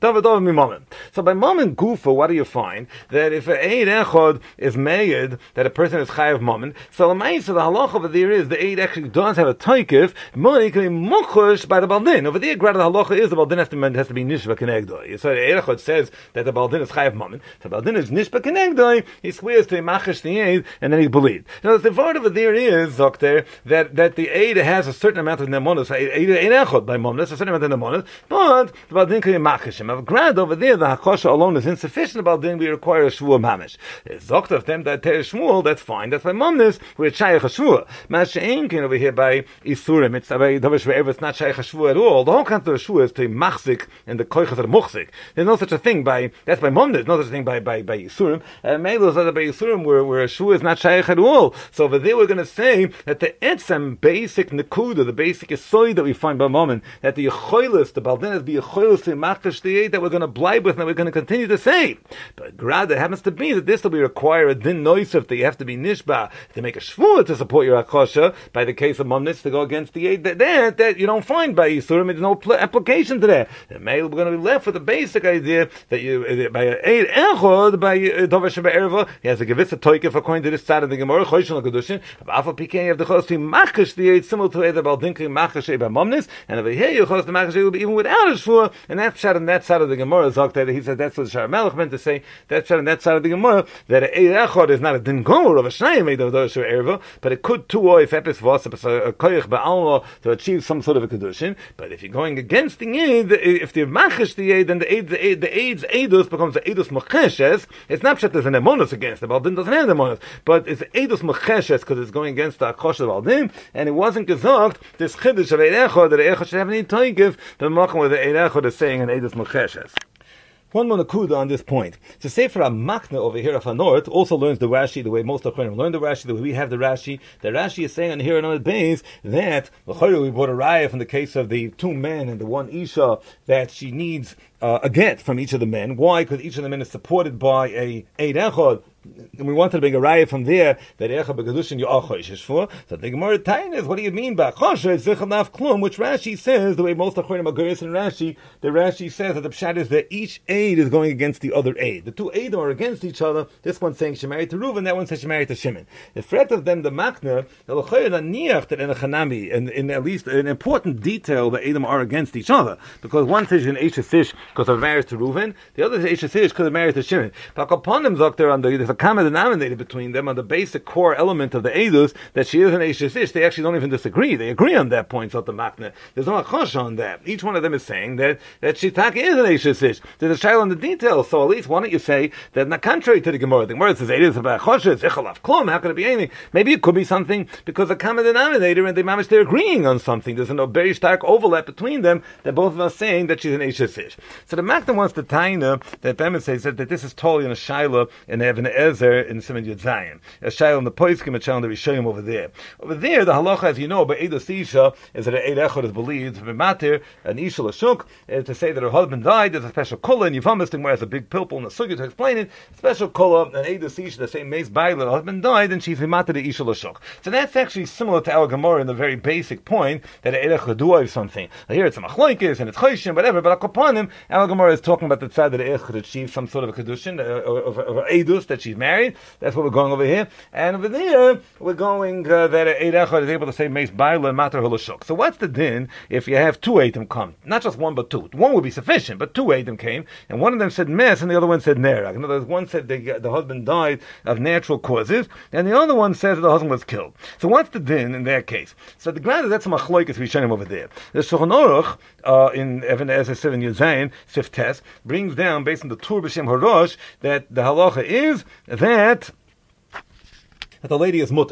So by moment gufa, what do you find? That if an Eid Echad is made, that a person is chayav moment, so the halacha over there is, the Eid actually does have a taikif, money can be muchush by the Baldin. Over there, granted, the halacha is the Baldin has to be nishba kenegdoi. So the Eid Echad says that the Baldin is chayav moment. So the Baldin is nishba kenegdoi, he swears to machish the Eid, and then he believes. Now the word over there is, Doctor, that the Eid has a certain amount of nemonos, Eid Echad by moment, that's a certain amount of nemonos, but the Baldin can be machishim. Grant over there, the hakosha alone is insufficient. About then we require a shvuah mamish. Zokt of them that tear shmuel, that's fine. That's by momness we're shayach a shvuah. Masha'inkin over here by isurim, it's by davar shve'ev, it's not shayach a shvuah at all. The whole concept of shvuah is to machzik and the koichas of the muchzik. There's no such a thing by that's by momness. No such a thing by isurim. Meilos that by isurim where a shvuah is not shayach at all. So over there we're going to say that the etzem basic nekuda, the basic yisoid that we find by moment, that the yechoilus, the baldinas be yechoilus to machtash the that we're going to blind with and we're going to continue to say. But rather, it happens to be that this will be require a din noisef, that you have to be nishba to make a shvuah to support your akosha, by the case of momnitz to go against the aid that you don't find by Yisurim. There's no application to that. The male, we're going to be left with the basic idea that you by aid echod by dover shebe'erva, he has a gewisse toikef according to this side of the Gemara choshel kedushin. Afa pikein you have the chos to machish the aid similar to either baldinkin machish by momnitz, and over here you chos to machish even without a shvuah, and that shot on that side of the Gemara, he said that's what Shar Melech meant to say. That's on that side of the Gemara that an Eid Echad is not a din gomer of a shnayim made of those erva, but it could two if epis was a koyach ba'alma to achieve some sort of a kedushin. But if you're going against the Eid, if the machish the Eid, then the Eid's Eidus becomes the Eidus macheshes. It's not that there's an emonus against the Baldin doesn't have an emonus, but it's Eidus macheshes because it's going against the akosh of Baldin, and it wasn't gesagt this chiddush of Eid Echad that Eid Echad should have any toikiv the makom where the Eid Echad is saying an Eidus macheshes. One monakuda on this point. To say for a makna over here of Hanort also learns the Rashi the way most Achronim learn the Rashi, the way we have the Rashi. The Rashi is saying on here on the base that we brought a raya from the case of the 2 men and the 1 Isha that she needs a get from each of the men. Why? Because each of the men is supported by a Eid Echad. And we wanted to bring a raya from there that Echad begadushin you achosh for. So the Gemara Tain is, what do you mean by achosh? Zichalav klum, which Rashi says the way most Achronim Aguris and Rashi. The Rashi says that the pshat is that each aid is going against the other aid. The 2 aids are against each other. This one's saying she married to Reuven, that one says she married to Shimon. The threat of them, the makna, the l'chayr niach that in a chanami, in at least an important detail, the aidim are against each other because one says an Eishesish because of marriage to Reuven, the other says Eishesish because of marriage to Shimon. But upon them, Doctor, on there's a common denominator between them on the basic core element of the Eidus that she is an Eishesish. They actually don't even disagree. They agree on that point. So the makna, there's no achosh on that. Each one of them is saying that Shitaka is an Eishesish. There's a shaila on the details. So at least why don't you say that not contrary to the Gemara says Eidus about achosh, zichalav klum. How could it be anything? Maybe it could be something because a common denominator and they managed they're agreeing on something. There's a very stark overlap between them that both of us saying that she's an Eishesish. So the makna wants to taina that Bemis says that this is totally in a shaila in Even Ezer in Siman Yud Zayin. A shaila in the Poiskim, a shaila in the Rishayim over there. Over there, the halacha, as you know, by Eidos Isha, is that an Eid Echad is believed to be matir, an Isha Lashuk, to say that her husband died. There's a special kula, and Yavamis thing where has a big pilpul in the sugya to explain it. Special kula, an Eidos Isha, the same mace baila, her husband died, and she's matir the Isha Lashuk. So that's actually similar to our Gemara in the very basic point that an Eid Echad do something. Here it's a machlokes and it's choshim, whatever, but upon him, our Gemara is talking about the fact that Eid Echad achieved some sort of a kedushin, or Eidus, that she's married. That's what we're going over here. And over there, we're going that Eid Echad is able to say Meis Baila and Matar Hulashuk. So what's the din if you have 2 Eidim come? Not just 1, but 2. 1 would be sufficient, but 2 Eidim came, and one of them said Mes, and the other one said Nerag. In other words, one said the husband died of natural causes, and the other one says the husband was killed. So what's the din in that case? So the ground that's a machlokes we show him over there. The Shulchan Aruch in Even Ezer 7 Yuzayin Siftes brings down based on the Tur B'Shem Harosh that the halacha is that the lady is mutter.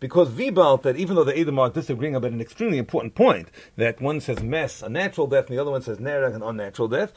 because Vibalt, that even though the Edom are disagreeing about an extremely important point, that one says mess, a natural death, and the other one says nerag, an unnatural death,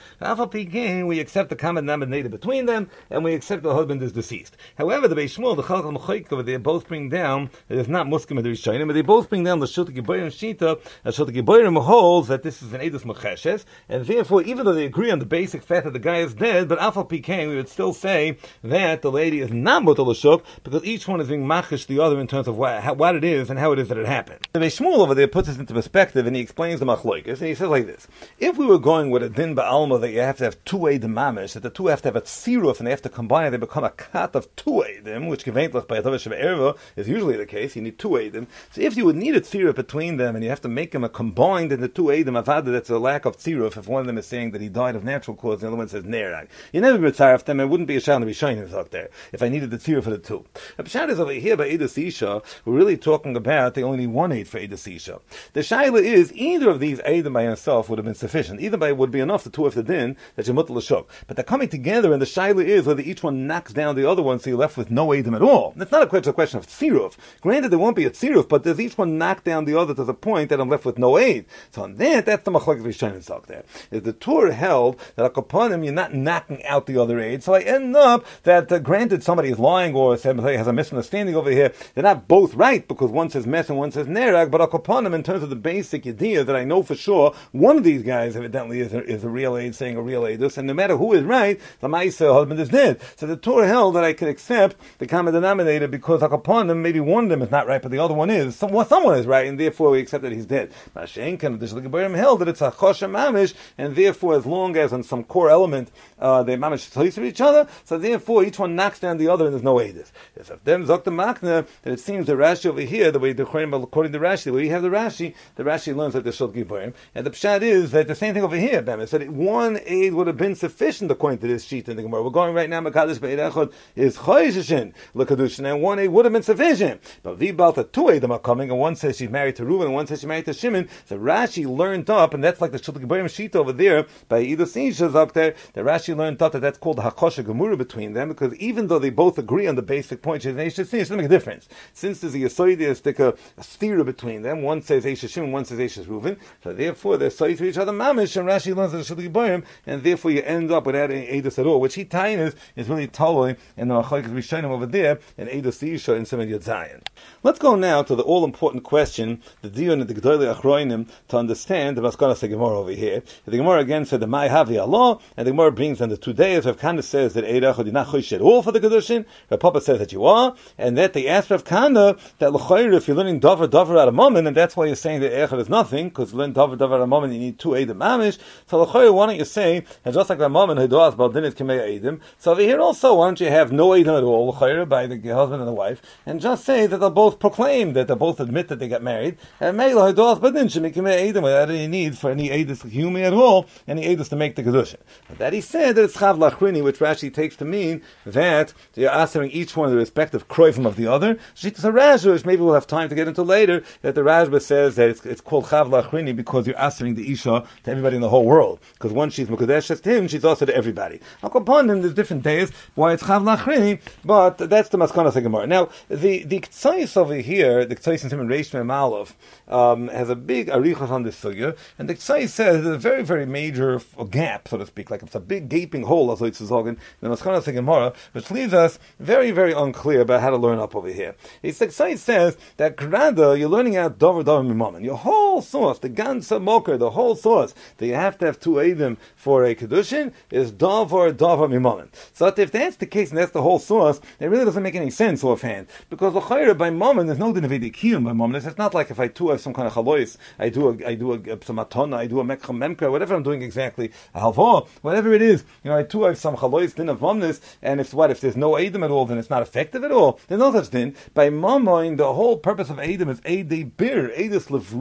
we accept the common denominator between them, and we accept the husband is deceased. However, the Beis Shmuel, the Chalach HaMechoik over there, both bring down, it is not Muskim and the Rishonim, but they both bring down the Shulchan Giborim Shita, and Shulchan Giborim holds that this is an Edus Mecheshes, and therefore, even though they agree on the basic fact that the guy is dead, but Afal Pikein, we would still say that the lady is not Mutal L'Shuk, because each one is being machish the other in terms of what it is and how it is that it happened. The Beis Shmuel over there puts this into perspective, and he explains the Machlokes, and he says like this: if we were going with a din ba'alma that you have to have two eidim mamish, that the two have to have a tziruf and they have to combine it, they become a kat of two eidim, which geventlach by Atav Sheva Erva is usually the case. You need two eidim. So if you would need a tziruf between them, and you have to make them a combined into two eidim, avada, that's a lack of tziruf. If one of them is saying that he died of natural cause, and the other one says nerag, you never be mitzaref them. It wouldn't be a shal to be shining out there if I needed the tziruf for the two. The pshat is over here by Eidos Isha. We're really talking about they only need one aid for Eidos Isha. The shaila is either of these eidim by himself would have been sufficient. Either by would be enough, the two of the din that you're mutal l'shuk. But they're coming together, and the shaila is whether each one knocks down the other one, so you're left with no eidim at all. That's not a question of tziruf. Granted, there won't be a tziruf, but does each one knock down the other to the point that I'm left with no aid? So on that's the machlokes rishonim talk there. Is the Torah held that akapanim you're not knocking out the other aid, so I end up that granted somebody is lying or has a misunderstanding over here, they're not both right because one says mess and one says nerag, but akapanim in terms of the basic idea that I know for sure one of these guys evidently is a real aid saying a real aidus, and no matter who is right, the ma'isa husband is dead. So the Torah held that I could accept the common denominator because akapanim maybe one of them is not right, but the other one is. Someone is right, and therefore we accept that he's dead. Mashenkan, the Shulchan Giborim held that it's a chosha mamish, and therefore as long as on some core element they mamish tzayis with each other, so therefore each one knocks down the other and there's no aidus. So then Zok the Makna that it seems the Rashi over here, the way according to Rashi, the way you have the Rashi learns that the Shulchan Giborim, and the pshat is that the same thing over here, Bemis, that one aid would have been sufficient according to this sheet in the Gemara. We're going right now, Makadosh Be'ed Echad is Choyeshin L'Kedushin, and one aid would have been sufficient. But V'Balta, two aidim are coming, and one says she's married to Reuven, and one says she's married to Shimon. So Rashi learned up, and that's like the Shulchan Giborim sheet over there, by Eidos Isha's up there, the Rashi learned up that that's called the Hakosha Gemura between them, because even though they both agree on the basic point, it doesn't make a difference. Since there's a Yesoidistic a stira between them, one says Eisha Shimon, one says Eisha Reuven, so therefore they're sorry to each other mamish, and Rashi learns that the Shulchan Giborim, and therefore you end up without any Eidos at all, which he tain is really totally in the Machlokes Rishonim over there, and Eidos Isha in Siman Yud Zayin. Let's go now to the all-important question, the Dion and the Gedolei Achroinim, to understand the Maskanas Gemara over here. The Gemara again said the Mai Havi Allah, and the Gemara brings on the 2 days. Rav Kana says that Eid Echad you're not chosh at all for the Kedushin. Rav Papa says that you are, and that they asked Rav Kana that l'chayr if you're learning davar at a moment, and that's why you're saying that Echad is nothing, because learn davar at a moment you need 2 Eidim Mamish. So l'chayr, why don't you say, and just like the moment who does Baldinit Kemei Eidim, so over here also why don't you have no Eidim at all l'chayr by the husband and the wife, and just say that they'll both proclaim that they both admit that they got married, and Meila Hados Badin Shemei Kemei Eidim without any need for any Eidus human at all, any Eidus to make the Kedushin. But that he said that it's Chav Lachrini, which Rashi takes to mean that you're answering each one the respective kroivim of the other. Shittas HaRashba, which maybe we'll have time to get into later, that the Rashba says that it's called Chav Lachrini because you're answering the Isha to everybody in the whole world. Because once she's Mekadesh to him, she's also to everybody. Upon him, there's different days why it's Chav Lachrini, but that's the Maskanas Gemara. Now, the K'tzais over here, the K'tzais in Siman Reish Mem Aleph, has a big arichas on this sugya, and the K'tzais says there's a very, very major gap, so to speak, like it's a big gaping hole, as it's in the Maskanas Gemara, which leaves us very, very unclear about how to learn up over here. The K'tzais says that Grada, you're learning out Dover Mimamin. Your whole source, the Gansa Moker, the whole source that you have to have 2 Eidim for a Kedushin is Dover Mimamin. So if that's the case and that's the whole source, it really doesn't make any sense offhand. Because l'chayra by Mammon, there's no dinavidi by Mammon. It's not like if I have some kind of chalois, I do some matona, I do a mekcha memka, whatever I'm doing exactly, a halva, whatever it is, I have some chalois din of Mammon, and if there's no Eidim at all, then it's not effective at all. There's no such thing. By Mammon, the whole purpose of Eidim is Eidei Bir, Eidus Levrure.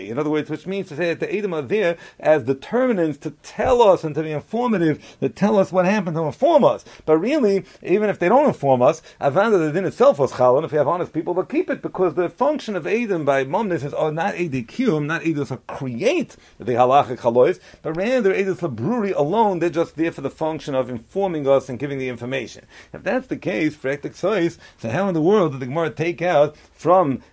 Chiyumi. In other words, which means to say that the Edom are there as determinants to tell us and to be informative, to tell us what happened, to inform us. But really, even if they don't inform us, Avanda the din itself was Chalon, if you have honest people, but keep it, because the function of Edom by Momnis is not Edom Kiyum, not Edom to create the halachic halois, but rather Edom Labruri alone, they're just there for the function of informing us and giving the information. If that's the case, for Ektik so how in the world did the Gemara take out from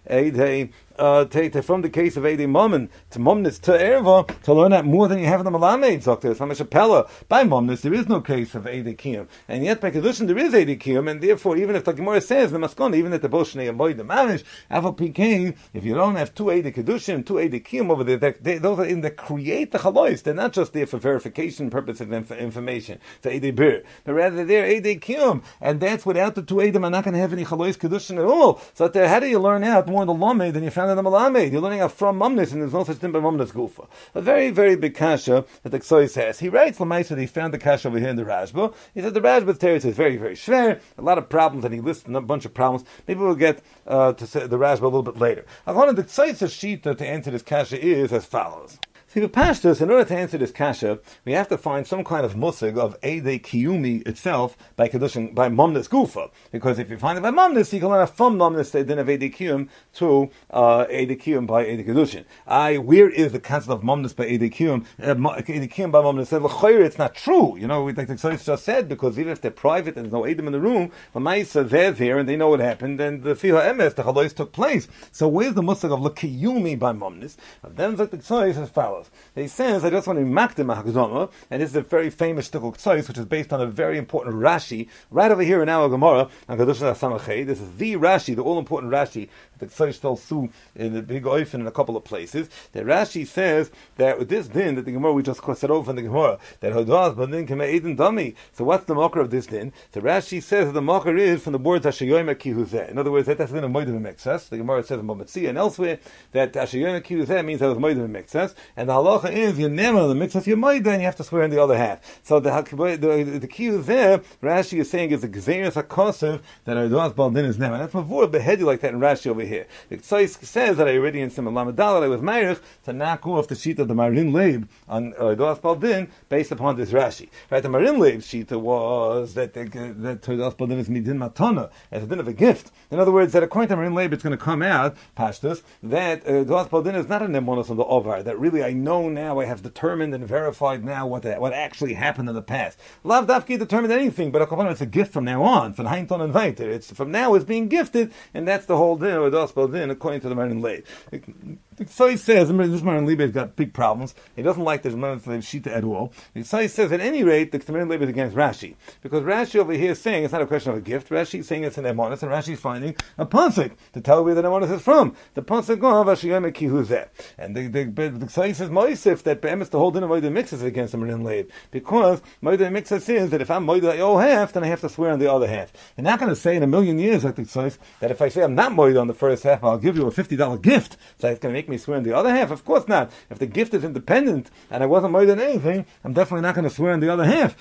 from the case of Eidei Mammon to Momnis to Erva to learn that more than you have in the Malamed, Dr. Samashapella. By Momnis, there is no case of Eidei Kiyum. And yet, by Kedushin, there is Eidei Kiyum, and therefore, even if the Gemara says, the Maskon, even if the Boshnei Amoy, the Mamish, Aval PK, if you don't have two Eidei Kedushin, two Eidei Kiyum over there, those are in the create the Chalois. They're not just there for verification purposes of information, the Eidei Bir, but rather they're Eidei Kiyum, and that's without the two Eidim are not going to have any Chalois Kedushin at all. So how do you learn out more in the Lamed than you found in the Malamed? You're learning out from Momnis, and there's no such thing by Momnis Gufa. A very, very big kasha that the Ksois has. He writes Lamaisa that he found the kasha over here in the Rashba. He said the Rashba's teretz is very, very schwer, a lot of problems, and he lists a bunch of problems. Maybe we'll get to say the Rashba a little bit later. One of the Ksois' shita to answer this kasha is as follows. See, the Pashtus, in order to answer this kasha, we have to find some kind of musig of Eidei Kiyumi itself by Kedushin, by Momnis Gufa. Because if you find it by Momnis, you can learn from Momnis the din of Eidei Kiyum to Eidei Kiyum by Eidei Kedushin. Where is the concept of Momnis by Eidei Kiyum? Eidei Kiyum by Momnis said, l'chayr, it's not true. You know, like the Tzaddik just said, because even if they're private and there's no Eidim in the room, the Ma'isa, they're there and they know what happened, and the Fiha Emes, the Chalois took place. So where's the musig of l'kiyumi by Momnis? And then the Tzaddik as follows. He says, I just want to be makdim ha'Hagdama, and this is a very famous Shtikul Ktsois, which is based on a very important Rashi, right over here in our Gemara, on Kedushin HaSamachei. This is the Rashi, the all-important Rashi, that the Ktsois tells Su in the Big Oifen in a couple of places. The Rashi says that with this din, that the Gemara, we just said over in the Gemara, that Hodas Badin Kema Eidin Dami. So what's the makar of this din? The Rashi says that the makar is from the words Hashayoyma Kihuzeh. In other words, that's the din of Moedim Mekses. The Gemara says in Mometzia and elsewhere, that Hashayoyma Kihuzeh means that it was Moedim Mekses, and the halacha is your nema the mixas your moida, and you have to swear in the other half. So the key there, Rashi is saying is the gzeirus hakosev that Ardoas Baldin is nema. That's mavur beheaded like that in Rashi over here. The Ktsois says that I already in Simon Lamadal I was Meirich to knock off the sheet of the Marin Leib on Ardoas Baldin based upon this Rashi. Right, the Marin Leib sheet was that Ardoas Baldin is midin matana as a din of a gift. In other words, that according to Marin Leib, it's going to come out pashtus that Ardoas Baldin is not a nemonos on the ovar. That really I know now, I have determined and verified now what actually happened in the past. Lav Dafki determined anything, but it's a gift from now on. From Heinton and Weiter. It's from now it's being gifted, and that's the whole din of Ardoas Din according to the Marin Leib. So he says, this Marin Leib has got big problems. He doesn't like this Marin Leib shita at all. So he says, at any rate, the Marin Leib is against Rashi. Because Rashi over here is saying it's not a question of a gift. Rashi is saying it's an Emonis, and Rashi is finding a pasuk to tell where the Emonis is from. The pasuk of Hashiyam Kihuzeh. And the Ksai says, Moisif, that Be'emes the whole din of Moedim Mixes against the Marin Leib. Because Moedim Mixes says that if I'm Moedim the old half, then I have to swear on the other half. You're not going to say in a million years, like the Ksai, that if I say I'm not Moedim on the first half, I'll give you a $50 gift. So it's going to make me swear on the other half? Of course not. If the gift is independent and I wasn't Moedim on anything, I'm definitely not going to swear on the other half.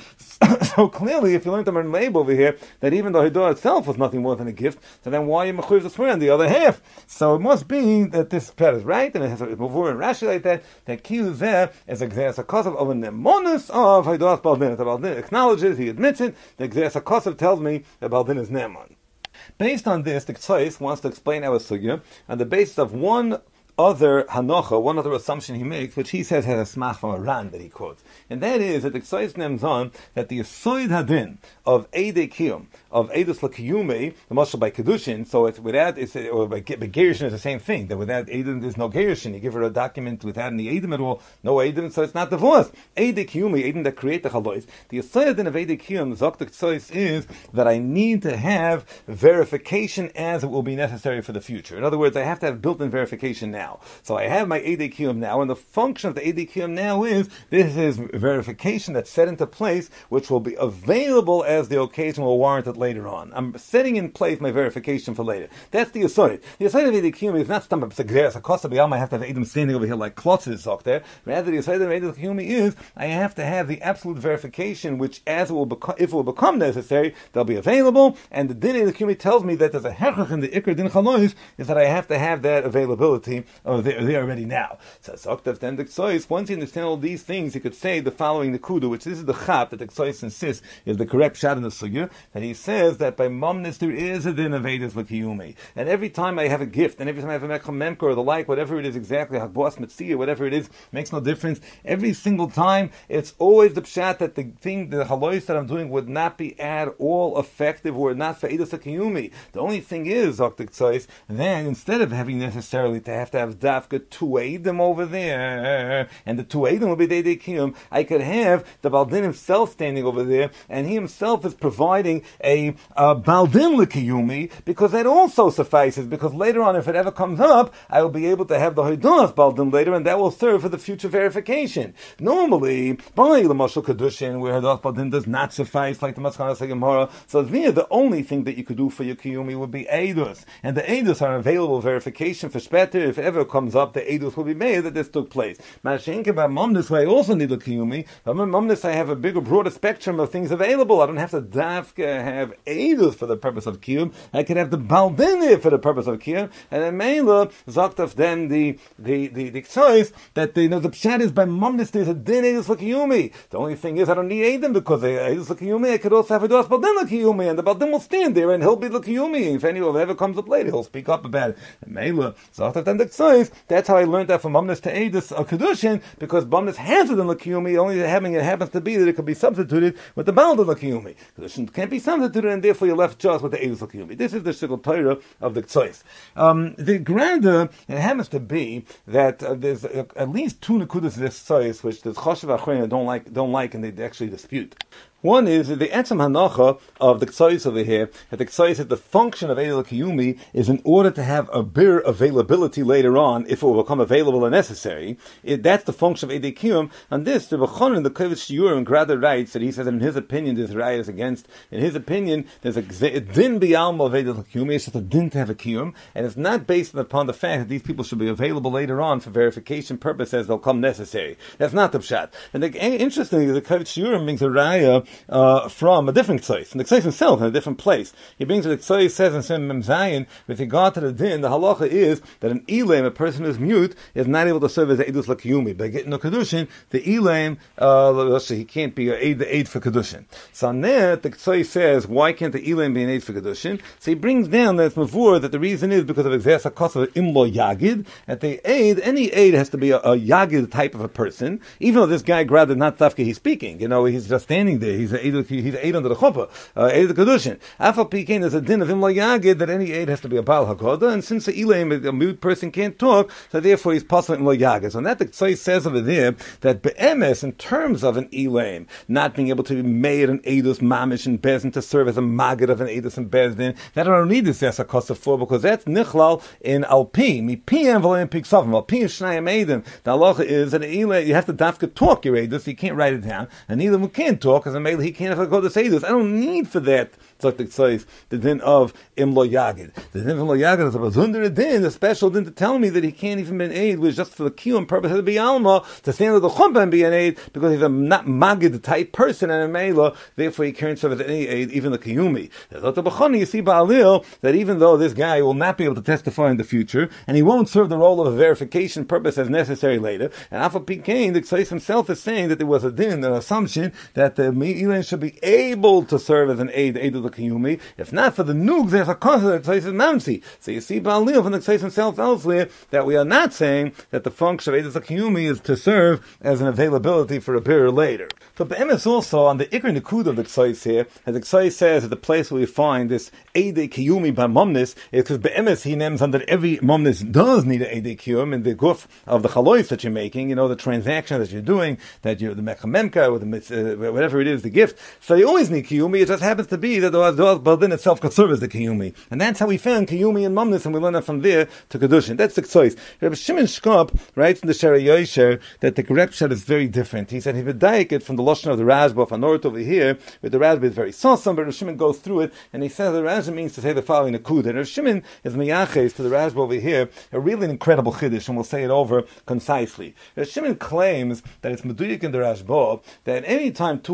So clearly, if you learned the Marin Leib over here, that even the Hidah itself was nothing more than a gift, so then why are you mechuyev to swear on the other half? So it must be that this pet is right, and it has a mavur and Rashi like that Kiyuzeh is a kosev of a nemonis of Hidas Baldin. The Baldin acknowledges, he admits it, the kosev tells me that Baldin is nemon. Based on this, the Ktsois wants to explain our sugya on the basis of one other hanocha, one other assumption he makes, which he says has a smach from a Ran that he quotes. And that is that the Ktsois names on that the Yisoid Hadin of Eidei Kiyum, of Eidus L'Kiyumei, the Mashal by Kedushin, so it's without, or by Gerushin is the same thing, that without Eidim there's no Gerushin. You give her a document without any Eidim at all, no Eidim, so it's not divorce. Eidei Kiyumei, Eidim that create the Chalois. The Yisoid Hadin of Eidei Kiyum, Zok the Ktsois, is that I need to have verification as it will be necessary for the future. In other words, I have to have built-in verification now. So I have my Eidei Kiyum now, and the function of the Eidei Kiyum now is, this is verification that's set into place, which will be available as the occasion will warrant it later on. I'm setting in place my verification for later. That's the Yisoid. The Yisoid of Eidei Kiyum is not some segzeres, a cost of I have to have Eidim standing over here like klotzes up there. Rather, the Yisoid of Eidei Kiyum is, I have to have the absolute verification, which as it will if it will become necessary, they'll be available, and the Din Eidei Kiyum tells me that there's a hechach in the Iker Din Chalois, is that I have to have that availability they're there already now. So Zoktav then the Ksois, once you understand all these things, you could say the following Nekuda, which this is the Chap that the Ksois insists is the correct shot in the Sugya, that he says that by Momnis there is a din of Eidos L'Kiyumi. And every time I have a gift, and every time I have a Mecham Memker or the like, whatever it is exactly, Hakbos Metzia, whatever it is, makes no difference. Every single time, it's always the pshat that the thing, the halois that I'm doing would not be at all effective or not for Eidos L'Kiyumi. The only thing is, Zoktik Tzois, then instead of having necessarily to have dafka two Eidim over there, and the two Eidim will be Deidei Kiyum, I could have the Baldin himself standing over there, and he himself is providing a Baldin L'Kiyumi, because that also suffices, because later on, if it ever comes up, I will be able to have the Hoidunas Baldin later, and that will serve for the future verification. Normally, by the Mashal Kedushin, where Hoidunas Baldin does not suffice, like the Maskanas Gemara, so there, the only thing that you could do for your Kiyumi would be Eidus, and the Eidus are available verification for Speter. If it ever comes up, the Eidus will be made that this took place. Mashenke by Momnis, I also need a Kiyumi, but by Momnis I have a bigger, broader spectrum of things available. I don't have to dafka have Eidus for the purpose of Kiyum. I could have the Baldin for the purpose of Kiyum, and then Mela Zoktaf then the choice that the Pshat is by Momnis there's a din Eidus L'Kiyumi. The only thing is I don't need Eidim because Eidus L'Kiyumi. I could also have a dos Baldin L'Kiyumi, and the Baldin will stand there and he'll be L'Kiyumi. If anyone ever comes up later, he'll speak up about it. And Mela Zoktaf then the choice. That's how I learned that from Momnis to Eidus Kedushin, because Momnis has it in L'Kiyumi. Only having it happens to be that it could be substituted with the Baldin L'Kiyumi. Kedushin can't be substituted, and therefore you're left just with the Eidus L'Kiyumi. This is the Shikol Torah of the Ktsois. The Granda, it happens to be that there's at least two Nekudas of this Ktsois which the Choshev Achrein don't like, and they actually dispute. One is the Etzem Hanacha of the Ktsois over here, that the Ktsois says the function of Eidus L'Kiyumi is in order to have a bir availability later on, if it will become available and necessary. That's the function of Eidus L'Kiyum. On this, the Bechonin, the Kovetz Shiurim, Grada writes that he says that in his opinion, there's rayas against, in his opinion, there's a din b'yalma of Eidus L'Kiyumi, it's just a din to have a Kiyum, and it's not based upon the fact that these people should be available later on for verification purposes, they'll come necessary. That's not the pshat. And interestingly, the Kovetz Shiurim brings a raya from a different Ktsois, and the Ktsois himself in a different place. He brings the Ktsois says in Sim Mem Zayin, with regard to the din, the halacha is that an Elam, a person who is mute, is not able to serve as Eidus L'Kiyumi. By getting a Kedushin, the Elam, he can't be the aid for Kedushin. So on that, the Ktsois says, why can't the Elam be an aid for Kedushin? So he brings down that it's mavur, that the reason is because of Exes HaKos of Imlo Yagid, that any aid has to be a Yagid type of a person, even though this guy grabbed not Tafke he's speaking, he's just standing there, he's aid under the chuppah, aid of the kedushin. Afal pikein, there's a din of him like yagid that any aid has to be a baal hakoda, and since the ilaim, a mute person can't talk, so therefore he's possible like yagid. So that the Ktsois says over there that be'emes, in terms of an ilaim, not being able to be made an eidus mamish and bezdin to serve as a magid of an eidus and bezdin, that I don't need this as a kosa for, because that's nichlal in alpi mi pm v'loim piksavim alpi shnayim eidim. The halacha is that ilaim you have to dafka talk your eidus, you can't write it down, and either who can't talk as a male he can't go to say this. I don't need for that. So the Ktsois, the din of Imlo Yagid. The din of Imlo Yagid is a bazundra din, a special din to tell me that he can't even be an aid, which just for the kiyum purpose of the B'yalma, to stand at the chuppah and be an aid, because he's a not magid type person and a mela, therefore he can't serve as any aid, even the kiyumi. You see Ba'alil, that even though this guy will not be able to testify in the future, and he won't serve the role of a verification purpose as necessary later, and Afal Pikein, the Ktsois himself is saying that there was a din, an assumption, that the Mi'ilin should be able to serve as an aid of the Kiyumi. If not for the nugs, there's a cause of the Ktsois Mamsi. So you see Ba'alil from the Ktsois himself elsewhere that we are not saying that the function of aid of the Kiyumi is to serve as an availability for a period later. But Be'emes also, on the Ikr Nikud of the Ktsois here, as the Ktsois says that the place where we find this Eid Kiyumi by Momnis is because Be'emes he names on that every Momnis does need an Eid Kiyum in the guf of the chalois that you're making, the transaction that you're doing, that you're the mechamemka or the whatever it is, the gift. So you always need Kiyumi. It just happens to be that the Baldin itself could serve as the Kiyumi. And that's how we found Kiyumi and Momnis, and we learn that from there to Kedushin. That's the Ktsois. Rabbi Shimon Shkop writes in the Shara Yosher that the correct shot is very different. He said he would dike it from the Lashon of the Rashba of Anort over here, where the Rashba is very sawsome, but Rabbi Shimon goes through it, and he says the Rashba means to say the following Nakud. And Rabbi Shimon is miyaches to the Rashba over here, a really incredible chiddush, and we'll say it over concisely. Rabbi Shimon claims that it's meduyik in the Rashba that any time two Eidim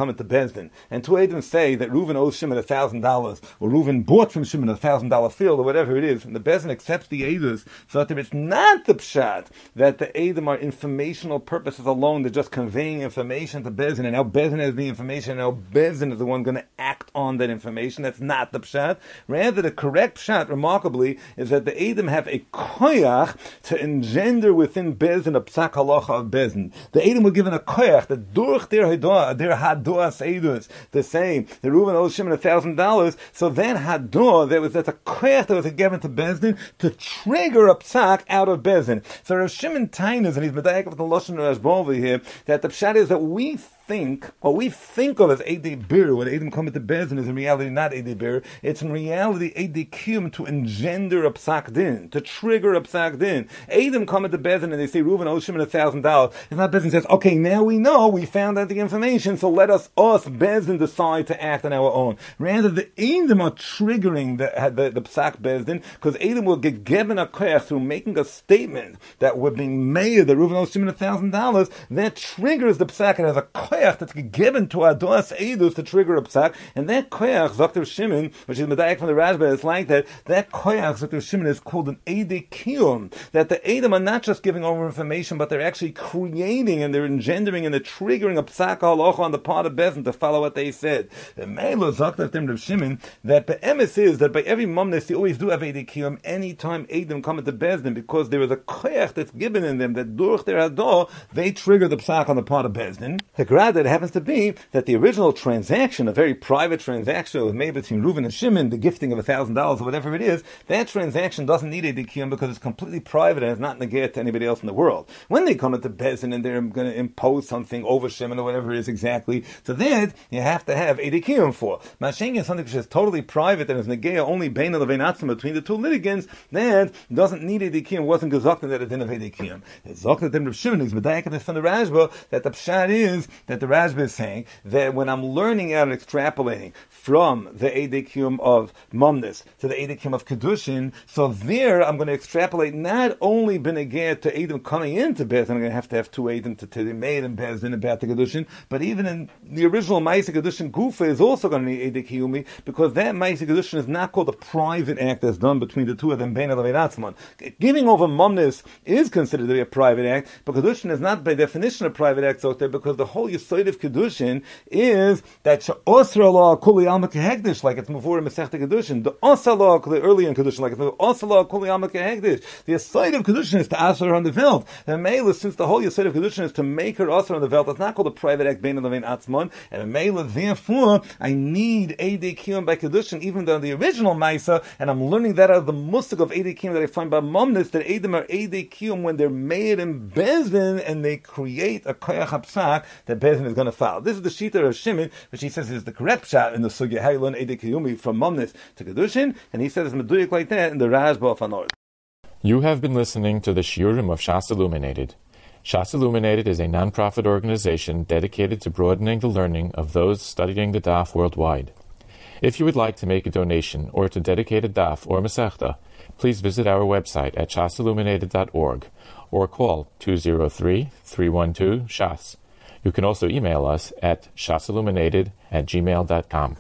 come into Bezdin, and two Eidim say that Reuven owes Shimon $1,000, or Reuven bought from Shimon $1,000 field, or whatever it is, and the Bezdin accepts the Eidos, so that it's not the pshat that the Eidim are informational purposes alone, they're just conveying information to Bezdin, and now Bezdin has the information, and now Bezdin is the one going to act on that information. That's not the pshat. Rather, the correct pshat, remarkably, is that the Eidim have a koyach to engender within Bezdin a psak halacha of Bezdin. The Eidim were given a koyach that durch their hadoah Eidos, the same. The Reuven owes Shimon $1,000, so that hadoah, that's a koyach that was given to Bezdin to trigger a psak out of Bezdin. So Rav Shimon Tainus, and he's medayek with the Lashon Rashbova here, that the pshat is that we think of as Eidei Bir, when Eidim come into Bezdin, is in reality not Eidei Bir. It's in reality Eidei Kiyum, to engender a psak din, to trigger a psak din. Eidim come into Bezdin and they say Reuven owes Shimon $1,000. It's not Bezdin says, okay, now we know, we found out the information, so let us Bezdin decide to act on our own. Rather, the Eidim are triggering the psak Bezdin, because Eidim will get given a koyach through making a statement that we're being made that Reuven owes Shimon $1,000. That triggers the psak. It has a koyach that's given to Adoas Eidus to trigger a psak, and that koyach, Dr. Shimon, which is medayek from the Rashba, it's like that koyach, Dr. Shimon, is called an Eidei Kiyum, that the Eidim are not just giving over information, but they're actually creating and they're engendering and they're triggering a psak halacha on the part of Bezdin to follow what they said. The Meilu Dr. Shimon, that the emes is that by every momnes you always do have Eidei Kiyum anytime Eidim come into Bezdin, because there is a koyach that's given in them that durch their hadoh they trigger the psak on the part of Bezdin. It happens to be that the original transaction, a very private transaction was made between Reuven and Shimon, the gifting of $1,000 or whatever it is, that transaction doesn't need a dikiyum because it's completely private and it's not negate to anybody else in the world. When they come into Bezdin and they're going to impose something over Shimon or whatever it is exactly, so that you have to have a dikiyum for. Mashing is something which is totally private and is negate only bein leveinatzim between the two litigants, that doesn't need a dikiyum, wasn't gezokta that it didn't have a dikiyum. It's zokta that Rav Shimon is medayek from the Rashba that the pshat is that the Rashba is saying that when I'm learning out and extrapolating from the Eidei Kiyum of Momnis to the Eidei Kiyum of Kedushin, so there I'm going to extrapolate not only Benegeh to Eidim coming into Bezdin, I'm going to have two Eidim to be made in Bezdin about the Kedushin, but even in the original Ma'aseh Kedushin Gufa is also going to need Eidei Kiyumi, because that Ma'aseh Kedushin is not called a private act that's done between the two of them, Bein Leveinatzman. Giving over Momnis is considered to be a private act, but Kedushin is not by definition a private act, so there, because the whole Yesod of Kedushin is that She'osra Lo Kuli Alma Kehekdish, like it's before in Masechta Kedushin. The Osra Lo, the earlier in Kedushin, like it's Osra Lo Kuli Alma Kehekdish. The Yesod of Kedushin is to Asher on the Veld. The Mela, since the whole Yesod of Kedushin is to make her Osra on the Veld, it's not called a private act, Bein Levein Atzmon, and Mela, therefore, I need Eidei Kiyum by Kedushin, even though the original Maisa, and I'm learning that out of the Musik of Eidei Kiyum that I find by Momnis, that Eidim are Eidei Kiyum when they're made in Bezdin, and they create a Koyach HaPsak that Bezdin is going to follow. This is the Shita of Shimon, which he says is the correct shot in the Sugya, how you learn Eidei Kiyumi from Momnis to Kedushin, and he says it's meduyik like that in the Rashba of Anor. You have been listening to the Shiurim of Shas Illuminated. Shas Illuminated is a non-profit organization dedicated to broadening the learning of those studying the Daf worldwide. If you would like to make a donation or to dedicate a Daf or Masechta, please visit our website at shasilluminated.org or call 203-312-SHAS. You can also email us at shasilluminated@gmail.com.